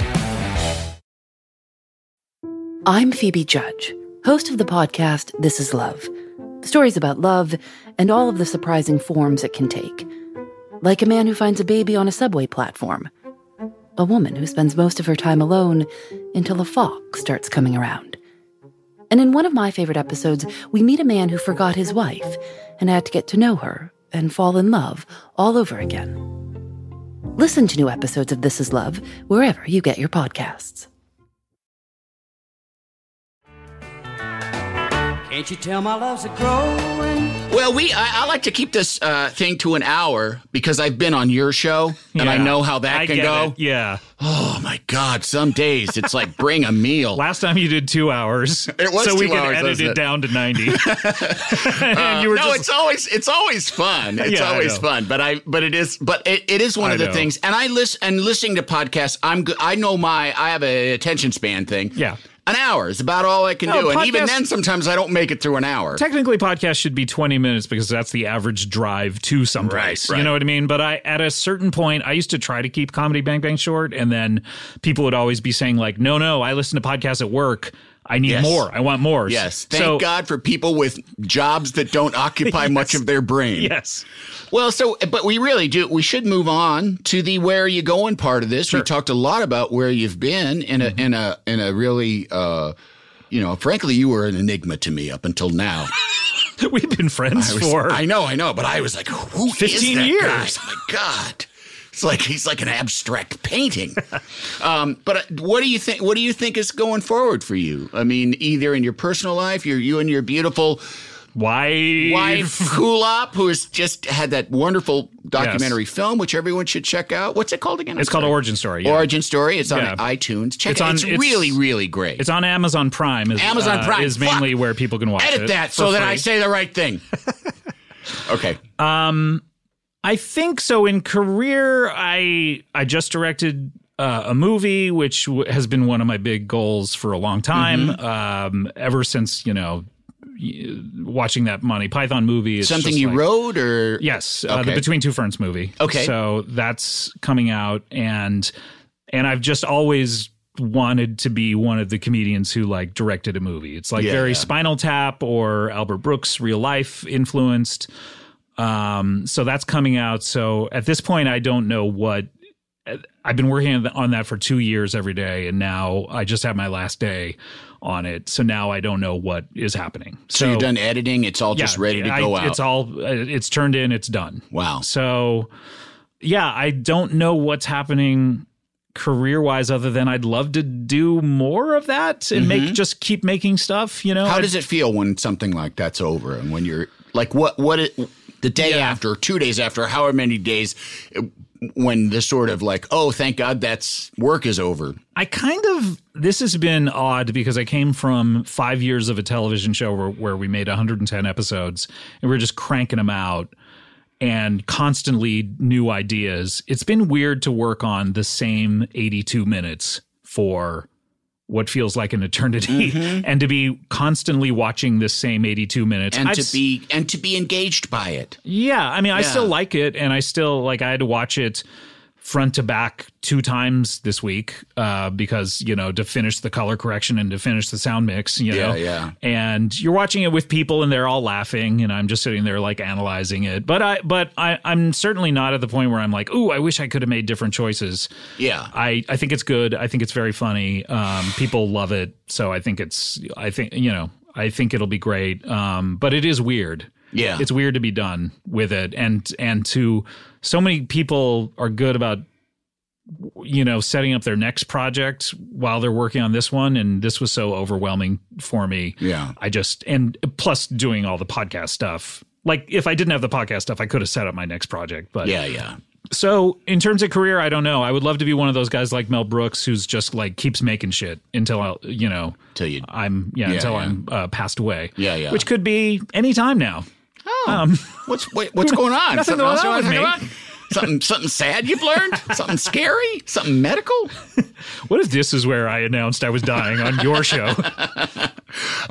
I'm Phoebe Judge, host of the podcast This Is Love. Stories about love and all of the surprising forms it can take. Like a man who finds a baby on a subway platform. A woman who spends most of her time alone until a fox starts coming around. And in one of my favorite episodes, we meet a man who forgot his wife and had to get to know her and fall in love all over again. Listen to new episodes of This Is Love wherever you get your podcasts. Can't you tell my love's a-growing? Well, I like to keep this thing to an hour because I've been on your show and I know how that can go. It. Yeah. Oh my God! Some days it's like bring a meal. Last time you did 2 hours, it was so 2 we could hours, edit it down to 90. And you were it's always fun. It's always fun. But it is one of the things. And listening to podcasts, I have a attention span thing. Yeah. An hour is about all I can do. And even then, sometimes I don't make it through an hour. Technically, podcasts should be 20 minutes because that's the average drive to someplace. Right. You know what I mean? But at a certain point, I used to try to keep Comedy Bang Bang short. And then people would always be saying like, no, I listen to podcasts at work. I need more. I want more. Yes. Thank God for people with jobs that don't occupy much of their brain. Yes. Well, but we really do. We should move on to the where are you going part of this. Sure. We talked a lot about where you've been in a really, frankly, you were an enigma to me up until now. We've been friends I know. But I was like, who 15 is that years. guy? Oh my God. It's like he's like an abstract painting. But what do you think? What do you think is going forward for you? I mean, either in your personal life, you and your beautiful wife Kulop, who has just had that wonderful documentary film, which everyone should check out. What's it called again? It's called Origin Story. Yeah. Origin Story. It's on iTunes. Check it out. It's really, really great. It's on Amazon Prime. Amazon Prime is mainly where people can watch it. Edit that so that I say the right thing. Okay. I think so. In career, I just directed a movie, which has been one of my big goals for a long time. Ever since, watching that Monty Python movie. It's something you wrote or? Yes. The Between Two Ferns movie. Okay. So that's coming out. And I've just always wanted to be one of the comedians who like directed a movie. It's like Spinal Tap or Albert Brooks real life influenced. So that's coming out. So at this point, I don't know what I've been working on that for 2 years every day. And now I just have my last day on it. So now I don't know what is happening. So you're done editing. It's all just ready to go out. It's turned in. It's done. Wow. So I don't know what's happening career-wise other than I'd love to do more of that and keep making stuff, How does it feel when something like that's over and when you're like, the day after, 2 days after, however many days, when the sort of like, oh, thank God that's work is over. This has been odd because I came from 5 years of a television show where we made 110 episodes and we were just cranking them out and constantly new ideas. It's been weird to work on the same 82 minutes for what feels like an eternity and to be constantly watching this same 82 minutes and to be engaged by it. Yeah. I mean, I still like it. And I still I had to watch it front to back 2 times this week because, to finish the color correction and to finish the sound mix, Yeah. And you're watching it with people and they're all laughing and I'm just sitting there like analyzing it. But I'm certainly not at the point where I'm like, ooh, I wish I could have made different choices. Yeah. I think it's good. I think it's very funny. People love it. So I think it'll be great. But it is weird. Yeah. It's weird to be done with it. And to so many people are good about, setting up their next project while they're working on this one. And this was so overwhelming for me. Yeah. And plus doing all the podcast stuff. Like if I didn't have the podcast stuff, I could have set up my next project. But yeah. So in terms of career, I don't know. I would love to be one of those guys like Mel Brooks who's just like keeps making shit until I'm passed away. Yeah. Which could be any time now. Oh, what's going on? Nothing going on with me. Something sad you've learned? Something scary? Something medical? What if this is where I announced I was dying on your show?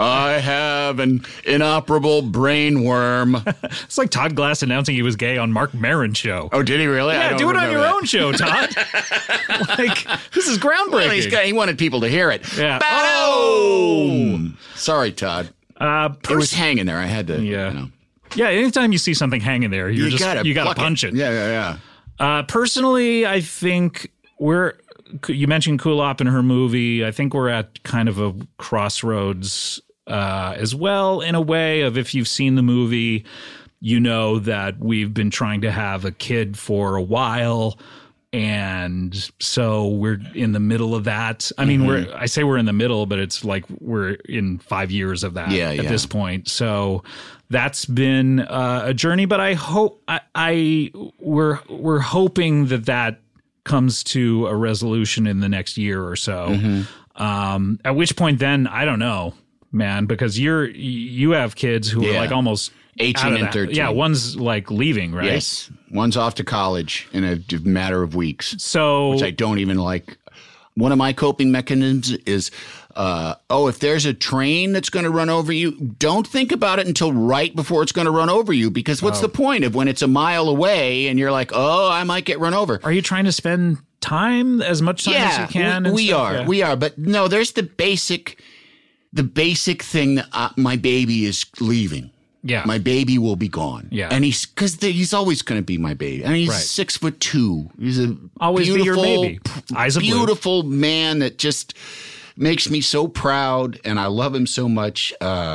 I have an inoperable brain worm. It's like Todd Glass announcing he was gay on Mark Maron's show. Oh, did he really? Yeah, do it on your own show, Todd. Like, this is groundbreaking. Well, he wanted people to hear it. Yeah. Ba-dum! Sorry, Todd. It was hanging there. I had to, Yeah, anytime you see something hanging there, you gotta punch it. Yeah. Personally, I think you mentioned Kulop in her movie. I think we're at kind of a crossroads as well, in a way, of if you've seen the movie, you know that we've been trying to have a kid for a while. And so we're in the middle of that. I mean, I say we're in the middle, but it's like we're in 5 years of that at this point. So that's been a journey, but I hope we're hoping that comes to a resolution in the next year or so. At which point then, I don't know, man, because you have kids who are like almost 18 and 13. Yeah, one's like leaving, right? Yes. One's off to college in a matter of weeks. So, which I don't even like. One of my coping mechanisms is, if there's a train that's going to run over you, don't think about it until right before it's going to run over you, because what's the point of when it's a mile away and you're like, I might get run over? Are you trying to spend as much time as you can? We are. But no, there's the basic thing that my baby is leaving. Yeah. My baby will be gone. Yeah. And he's always going to be my baby. And he's 6'2". He's a always beautiful, be your baby. Eyes of beautiful blue. Man that just makes me so proud, and I love him so much.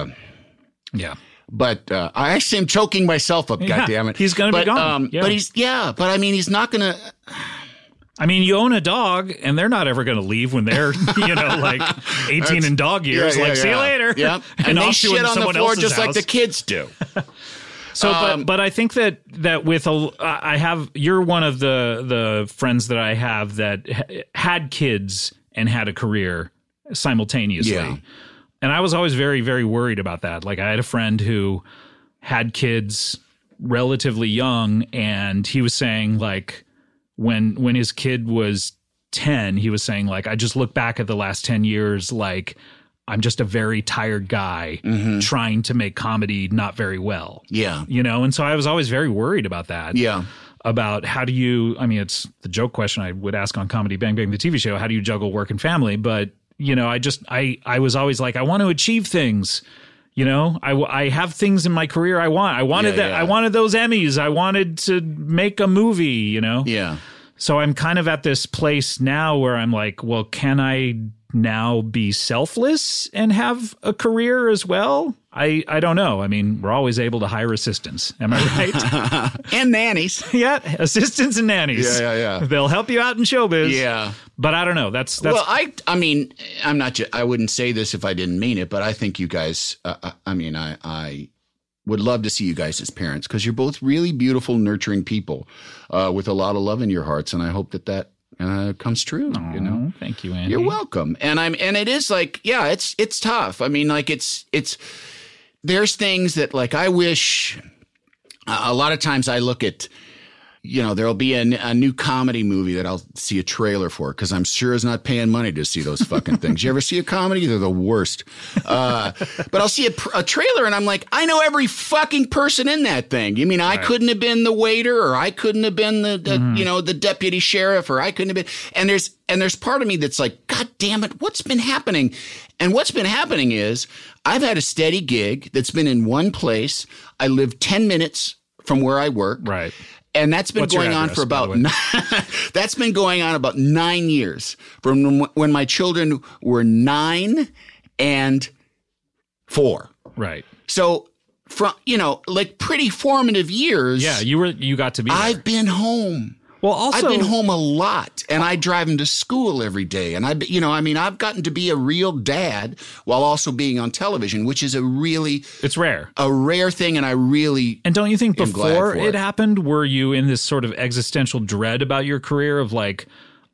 But I actually am choking myself up, goddammit. He's going to be gone. But but I mean, he's not going to. I mean, you own a dog, and they're not ever going to leave when they're, like 18 in dog years. See you later. Yeah, and they shit on the floor just like the kids do. So, but I think that with you're one of the friends that I have that had kids and had a career simultaneously. Yeah. And I was always very, very worried about that. Like, I had a friend who had kids relatively young, and he was saying, like, when his kid was 10, he was saying, like, I just look back at the last 10 years, like, I'm just a very tired guy trying to make comedy not very well. Yeah. And so I was always very worried about that. Yeah. About how do you, I mean, it's the joke question I would ask on Comedy Bang Bang, the TV show, how do you juggle work and family? But, I was always like, I want to achieve things. I have things in my career I want. I wanted I wanted those Emmys. I wanted to make a movie, Yeah. So I'm kind of at this place now where I'm like, well, can I now be selfless and have a career as well? I don't know. I mean, we're always able to hire assistants. Am I right? And nannies. Yeah, assistants and nannies. Yeah. They'll help you out in showbiz. Yeah. But I don't know. That's well, I mean, I'm not. I wouldn't say this if I didn't mean it, but I think you guys. I would love to see you guys as parents, because you're both really beautiful, nurturing people with a lot of love in your hearts, and I hope that comes true. Aww, thank you, Andy. You're welcome. And it is like, it's tough. I mean, like there's things that, like, I wish. A lot of times I look at. There'll be a new comedy movie that I'll see a trailer for, because I'm sure is not paying money to see those fucking things. You ever see a comedy? They're the worst. But I'll see a trailer and I'm like, I know every fucking person in that thing. You mean I couldn't have been the waiter, or I couldn't have been the deputy sheriff, or I couldn't have been. And there's part of me that's like, God damn it, what's been happening? And what's been happening is I've had a steady gig that's been in one place. I live 10 minutes from where I work. Right. And that's been going on for about that's been going on about 9 years, from when my children were 9 and 4. Right. So from like pretty formative years. Yeah, you got to be there. I've been home. Well, also, I've been home a lot, and I drive them to school every day. And I've gotten to be a real dad while also being on television, which is it's rare. A rare thing. And I really. And don't you think before it happened, were you in this sort of existential dread about your career of like,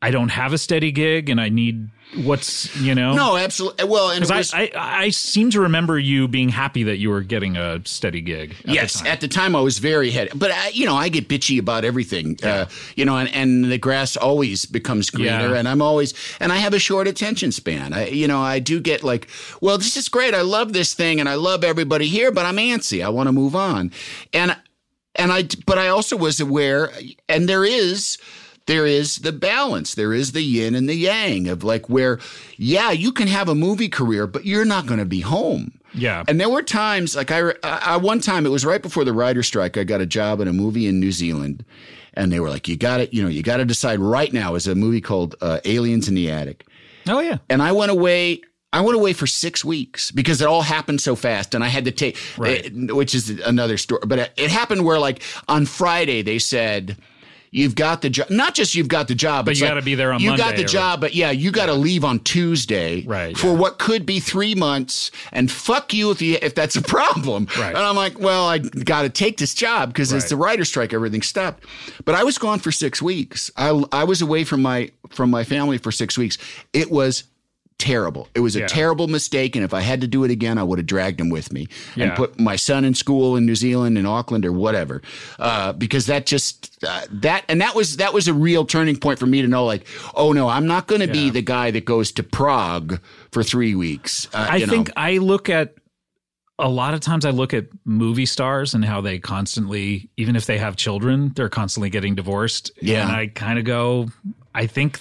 I don't have a steady gig and I need what's, No, absolutely. Well, and I seem to remember you being happy that you were getting a steady gig. At the time I was very heady, but I get bitchy about everything, and the grass always becomes greener, and I have a short attention span. I do get like, well, this is great. I love this thing and I love everybody here, but I'm antsy. I want to move on. But I also was aware, and there is the balance. There is the yin and the yang of like where, you can have a movie career, but you're not going to be home. Yeah. And there were times like I one time, it was right before the writer's strike. I got a job in a movie in New Zealand, and they were like, you got to decide right now. Is a movie called Aliens in the Attic. Oh yeah. And I went away for 6 weeks because it all happened so fast, and I had to take, which is another story. But it happened where like on Friday they said, you've got the job. Not just you've got the job, but you got to be there on Monday. You got the job, but you got to leave on Tuesday for what could be 3 months. And fuck you if that's a problem. Right. And I'm like, well, I got to take this job because it's the writer's strike. Everything stopped. But I was gone for 6 weeks. I was away from my family for 6 weeks. It was terrible. It was a terrible mistake, and if I had to do it again, I would have dragged him with me and put my son in school in New Zealand, in Auckland, or whatever. Because that just that was a real turning point for me to know, like, oh no, I'm not going to be the guy that goes to Prague for 3 weeks. I think I look at a lot of times I look at movie stars and how they constantly, even if they have children, they're constantly getting divorced. Yeah, and I kind of go, I think,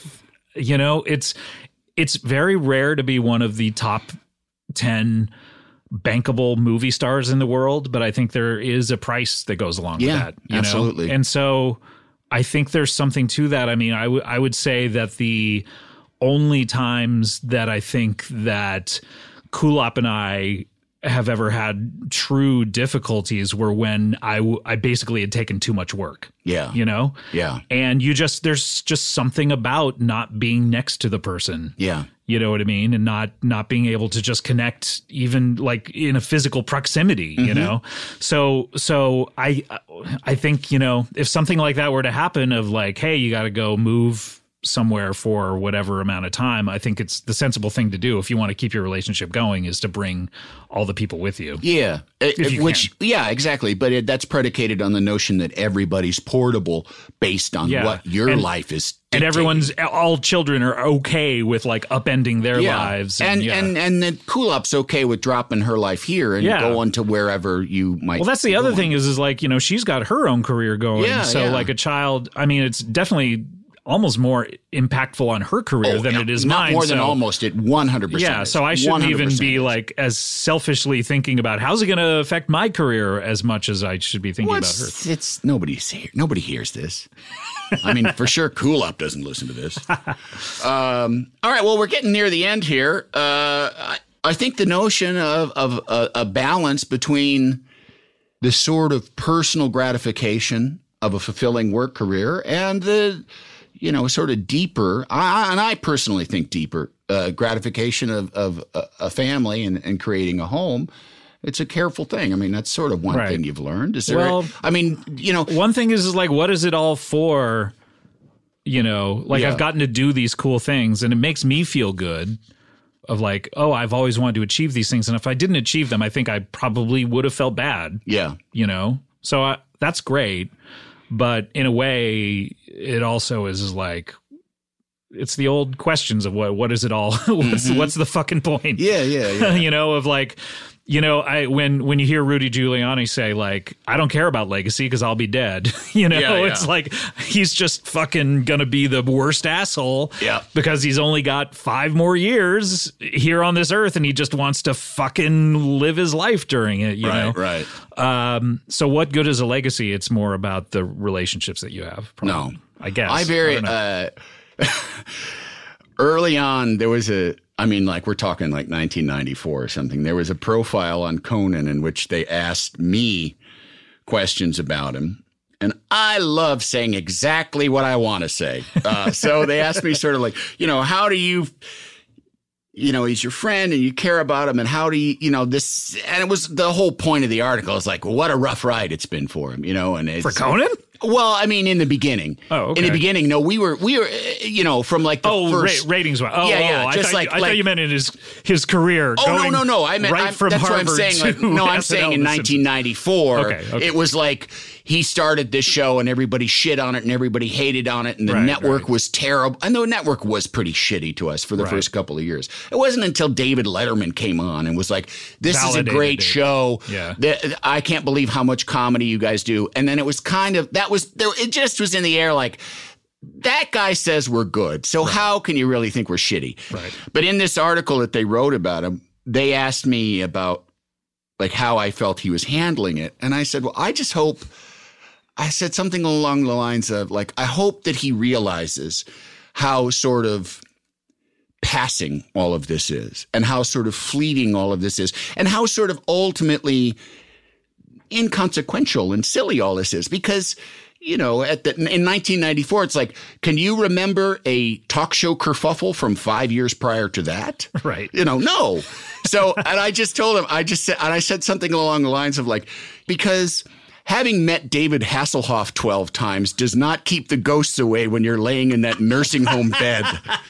it's very rare to be one of the top 10 bankable movie stars in the world, but I think there is a price that goes along with that. Absolutely. And so I think there's something to that. I mean, I would say that the only times that I think that Kulap and I have ever had true difficulties were when I basically had taken too much work. Yeah. Yeah. And there's just something about not being next to the person. Yeah. You know what I mean? And not being able to just connect even like in a physical proximity, So I think, if something like that were to happen of like, hey, you got to go move somewhere for whatever amount of time, I think it's the sensible thing to do if you want to keep your relationship going is to bring all the people with you. Yeah. Exactly. But that's predicated on the notion that everybody's portable based on what your life is dictating. And all children are okay with like upending their lives. And that Kulap's okay with dropping her life here and going to wherever you might. Well, that's the other thing is like, she's got her own career going. Like a child, I mean, it's definitely almost more impactful on her career than it is mine. Not more than almost, it 100%. Yeah, so I shouldn't even be like as selfishly thinking about how's it going to affect my career as much as I should be thinking about her. It's nobody hears this. I mean, for sure, Kulap doesn't listen to this. All right, well, we're getting near the end here. I think the notion of a balance between the sort of personal gratification of a fulfilling work career and the sort of deeper, and I personally think deeper, gratification of a family and creating a home. It's a careful thing. I mean, that's sort of one thing you've learned. Is there? Well, one thing is like, what is it all for? I've gotten to do these cool things, and it makes me feel good. Of like, oh, I've always wanted to achieve these things, and if I didn't achieve them, I think I probably would have felt bad. Yeah, So that's great. But in a way, it also is like, it's the old questions of what is it all? What's the fucking point? Yeah. Of like, when you hear Rudy Giuliani say like, I don't care about legacy because I'll be dead. It's like he's just fucking gonna be the worst asshole. Yeah. Because he's only got 5 more years here on this earth, and he just wants to fucking live his life during it. You know. Right. So what good is a legacy? It's more about the relationships that you have. Probably, No, I guess. I very early on there was we're talking like 1994 or something. There was a profile on Conan in which they asked me questions about him. And I love saying exactly what I want to say. So they asked me sort of like, how do you, he's your friend and you care about him. And how do you, this, and it was the whole point of the article. It's like, well, what a rough ride it's been for him, and it's for Conan? Well, I mean, in the beginning. Oh, okay. In the beginning, no, we were, from like the first ratings. I thought you meant in his career. Oh, no. I meant right from that's Harvard. What I'm saying. I'm saying in 1994. Okay. It was like he started this show and everybody shit on it and everybody hated on it and the network was terrible. And the network was pretty shitty to us for the first couple of years. It wasn't until David Letterman came on and was like, "This is a great show. Yeah. I can't believe how much comedy you guys do." And then it was kind of it just was in the air like, that guy says we're good, so how can you really think we're shitty? Right. But in this article that they wrote about him, they asked me about like how I felt he was handling it. And I said, well, I said something along the lines of like, I hope that he realizes how sort of passing all of this is and how sort of fleeting all of this is and how sort of ultimately inconsequential and silly all this is. Because, in 1994, it's like, can you remember a talk show kerfuffle from 5 years prior to that? Right. No. So, and I just told him, I said something along the lines of like, because having met David Hasselhoff 12 times does not keep the ghosts away when you're laying in that nursing home bed.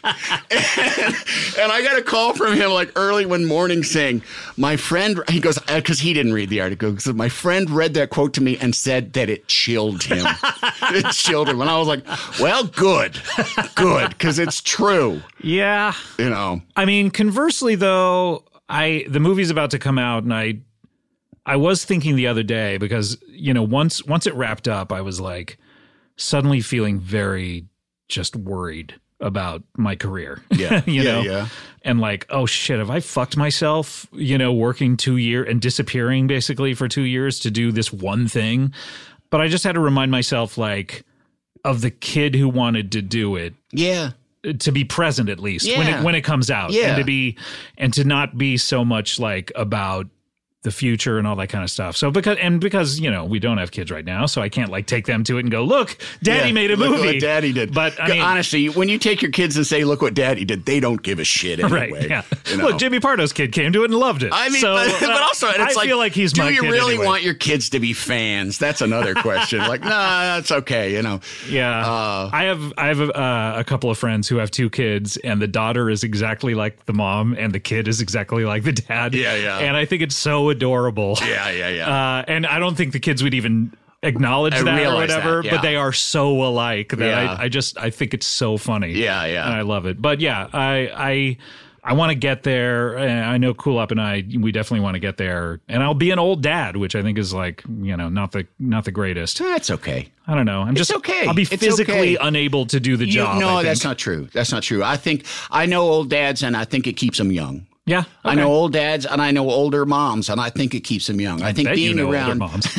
And I got a call from him like early one morning saying, my friend, he goes, because he didn't read the article, so my friend read that quote to me and said that it chilled him. It chilled him. And I was like, well, good, because it's true. Yeah. I mean, conversely, though, the movie's about to come out and I was thinking the other day because, once it wrapped up, I was like suddenly feeling very just worried about my career. Yeah. Yeah. And like, oh shit, have I fucked myself, working 2 years and disappearing basically for 2 years to do this one thing. But I just had to remind myself like of the kid who wanted to do it. Yeah. To be present at least when it comes out. Yeah. And to not be so much like about the future and all that kind of stuff. So because we don't have kids right now, so I can't like take them to it and go, look, Daddy made a movie. Look what Daddy did. But I mean, honestly, when you take your kids and say, look what Daddy did, they don't give a shit anyway. Right, yeah. Look, Jimmy Pardo's kid came to it and loved it. I mean, so, but also, it's I feel like he's my kid. Do you really anyway. want your kids to be fans? That's another question. Like, nah, that's okay, Yeah. I have a couple of friends who have two kids, and the daughter is exactly like the mom, and the kid is exactly like the dad. Yeah. And I think it's so adorable. Yeah. And I don't think the kids would even acknowledge that or whatever, but they are so alike that I think it's so funny. Yeah. And I love it. But yeah, I want to get there. I know Cool Up and we definitely want to get there. And I'll be an old dad, which I think is like, not the greatest. That's okay. I don't know. It's okay. I'll be physically unable to do the job. No, that's not true. That's not true. I know old dads and I think it keeps them young. Yeah, okay. I know old dads and I know older moms, and I think it keeps them young. I think being around older moms.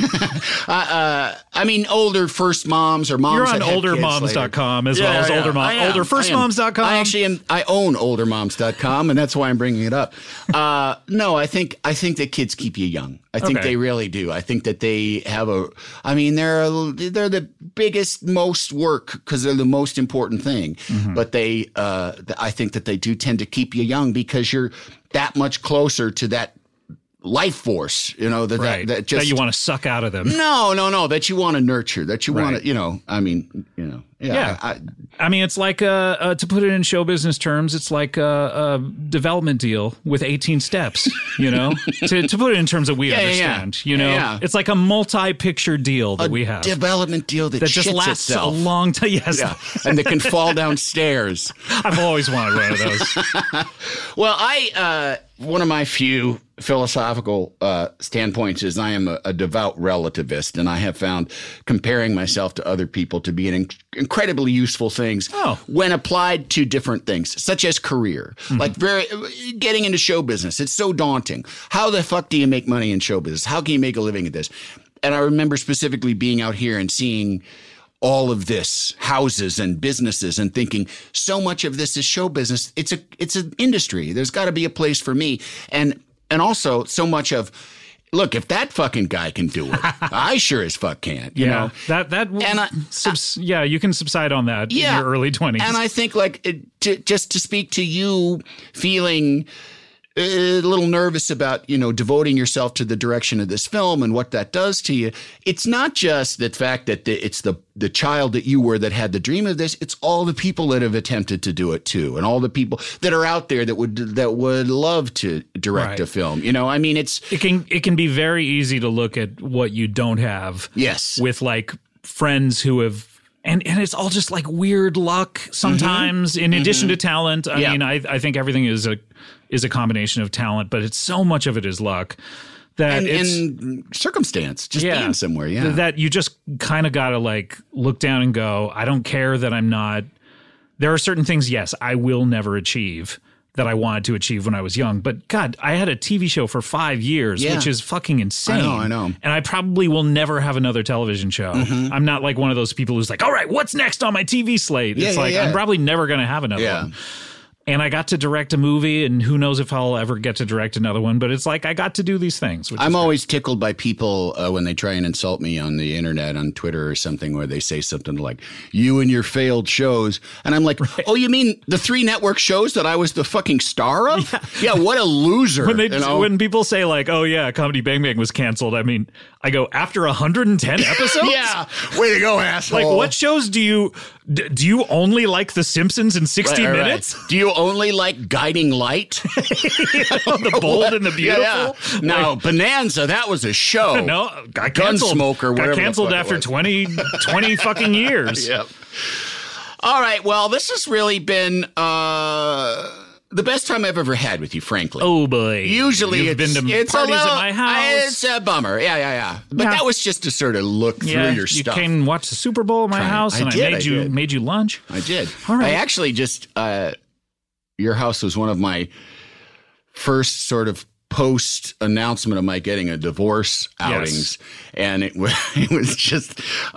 I mean, older first moms or moms. You're on that oldermoms.com as well as olderfirstmoms.com. I own oldermoms.com, and that's why I'm bringing it up. No, I think that kids keep you young. I think they really do. I think that they have they're the biggest, most work because they're the most important thing. Mm-hmm. But I think that they do tend to keep you young because you're that much closer to that life force, that you want to suck out of them. No, that you want to nurture, that you want to, Yeah. I mean, it's like to put it in show business terms, it's like a development deal with 18 steps, to put it in terms that we understand, It's like a multi-picture deal that we have. Development deal that just lasts itself. A long time. Yes. Yeah. And that can fall downstairs. I've always wanted one of those. Well, one of my few philosophical standpoints is I am a devout relativist, and I have found comparing myself to other people to be an incredibly useful thing when applied to different things, such as career. Mm-hmm. Like getting into show business. It's so daunting. How the fuck do you make money in show business? How can you make a living at this? And I remember specifically being out here and seeing all of this, houses and businesses, and thinking so much of this is show business. It's an industry. There's got to be a place for me. And also so much of, look, if that fucking guy can do it, I sure as fuck can't. You know? You can subside on that in your early 20s. And I think just to speak to you feeling a little nervous about, devoting yourself to the direction of this film and what that does to you. It's not just the fact that it's the child that you were that had the dream of this. It's all the people that have attempted to do it too, and all the people that are out there that would love to direct a film. I mean, it can be very easy to look at what you don't have. Yes, with like friends who have. And it's all just like weird luck sometimes, in addition to talent. I mean, I think everything is a combination of talent, but it's so much of it is luck that and circumstance, just being somewhere. Yeah, that you just kind of got to like look down and go, I don't care that I'm not. There are certain things, yes, I will never achieve that I wanted to achieve when I was young. But God, I had a TV show for 5 years, which is fucking insane. I know. And I probably will never have another television show. I'm not like one of those people who's like, all right, what's next on my TV slate? It's I'm probably never going to have another one. And I got to direct a movie, and who knows if I'll ever get to direct another one. But it's like I got to do these things. I'm always tickled by people when they try and insult me on the internet, on Twitter or something, where they say something like, you and your failed shows. And I'm like, oh, you mean the 3 network shows that I was the fucking star of? Yeah, what a loser. When people say like, oh, yeah, Comedy Bang Bang was canceled, I mean, I go, after 110 episodes? Yeah, way to go, asshole. Like, what shows do you only like The Simpsons in 60 minutes? Right. Do you only like Guiding Light? The Bold and the Beautiful? Yeah. No, Bonanza, that was a show. No, got canceled. Gunsmoker, got canceled after 20 fucking years. Yep. All right, well, this has really been the best time I've ever had with you, frankly. Oh, boy. Usually You've been to it's parties at my house. It's a bummer. Yeah. But that was just to sort of look through your stuff. You came and watched the Super Bowl at my house, and I made you lunch. I did. All right. I actually just, your house was one of my first sort of post-announcement of my getting a divorce outings. Yes. And it was just,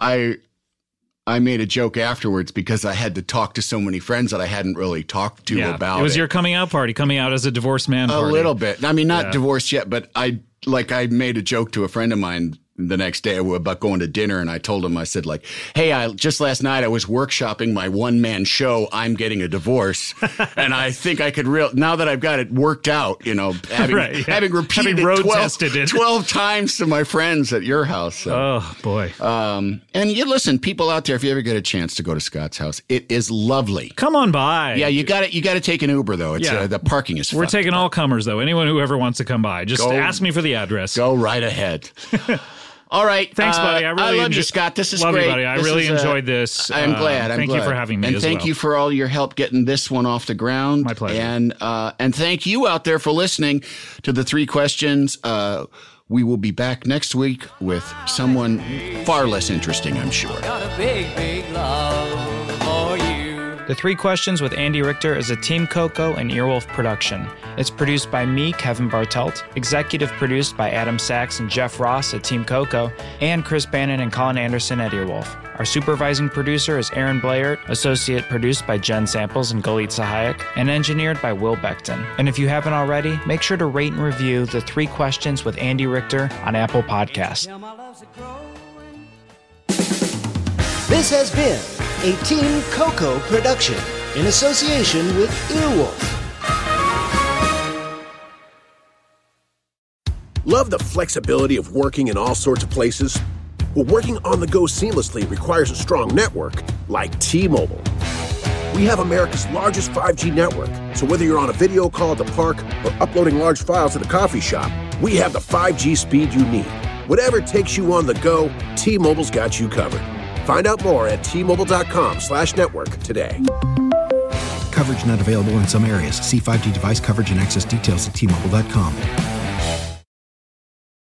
I made a joke afterwards because I had to talk to so many friends that I hadn't really talked to about it. It was your coming out party, coming out as a divorced man party. A little bit. I mean, not divorced yet, but I made a joke to a friend of mine the next day about going to dinner, and I told him, I said, like, hey, just last night I was workshopping my one-man show, I'm Getting a Divorce, and I think I could now that I've got it worked out, having repeated it 12 times to my friends at your house. So. Oh, boy. And you listen, people out there, if you ever get a chance to go to Scott's house, it is lovely. Come on by. Yeah, you got to take an Uber, though. It's the parking is We're taking all comers, though. Anyone who ever wants to come by, just ask me for the address. Go right ahead. All right. Thanks, buddy. I love you, Scott. This is great. You, buddy. I really enjoyed this. I'm glad. Thank you for having me. And thank you for all your help getting this one off the ground. My pleasure. And thank you out there for listening to the 3 questions. We will be back next week with someone far less interesting, I'm sure. Got a big, big love for you. The 3 Questions with Andy Richter is a Team Coco and Earwolf production. It's produced by me, Kevin Bartelt, executive produced by Adam Sachs and Jeff Ross at Team Coco, and Chris Bannon and Colin Anderson at Earwolf. Our supervising producer is Aaron Blair, associate produced by Jen Samples and Galit Sahayak, and engineered by Will Beckton. And if you haven't already, make sure to rate and review the 3 Questions with Andy Richter on Apple Podcasts. This has been a Team Coco production in association with Earwolf. Love the flexibility of working in all sorts of places? Well, working on the go seamlessly requires a strong network like T-Mobile. We have America's largest 5G network, so whether you're on a video call at the park or uploading large files at a coffee shop, we have the 5G speed you need. Whatever takes you on the go, T-Mobile's got you covered. Find out more at T-Mobile.com/network today. Coverage not available in some areas. See 5G device coverage and access details at T-Mobile.com.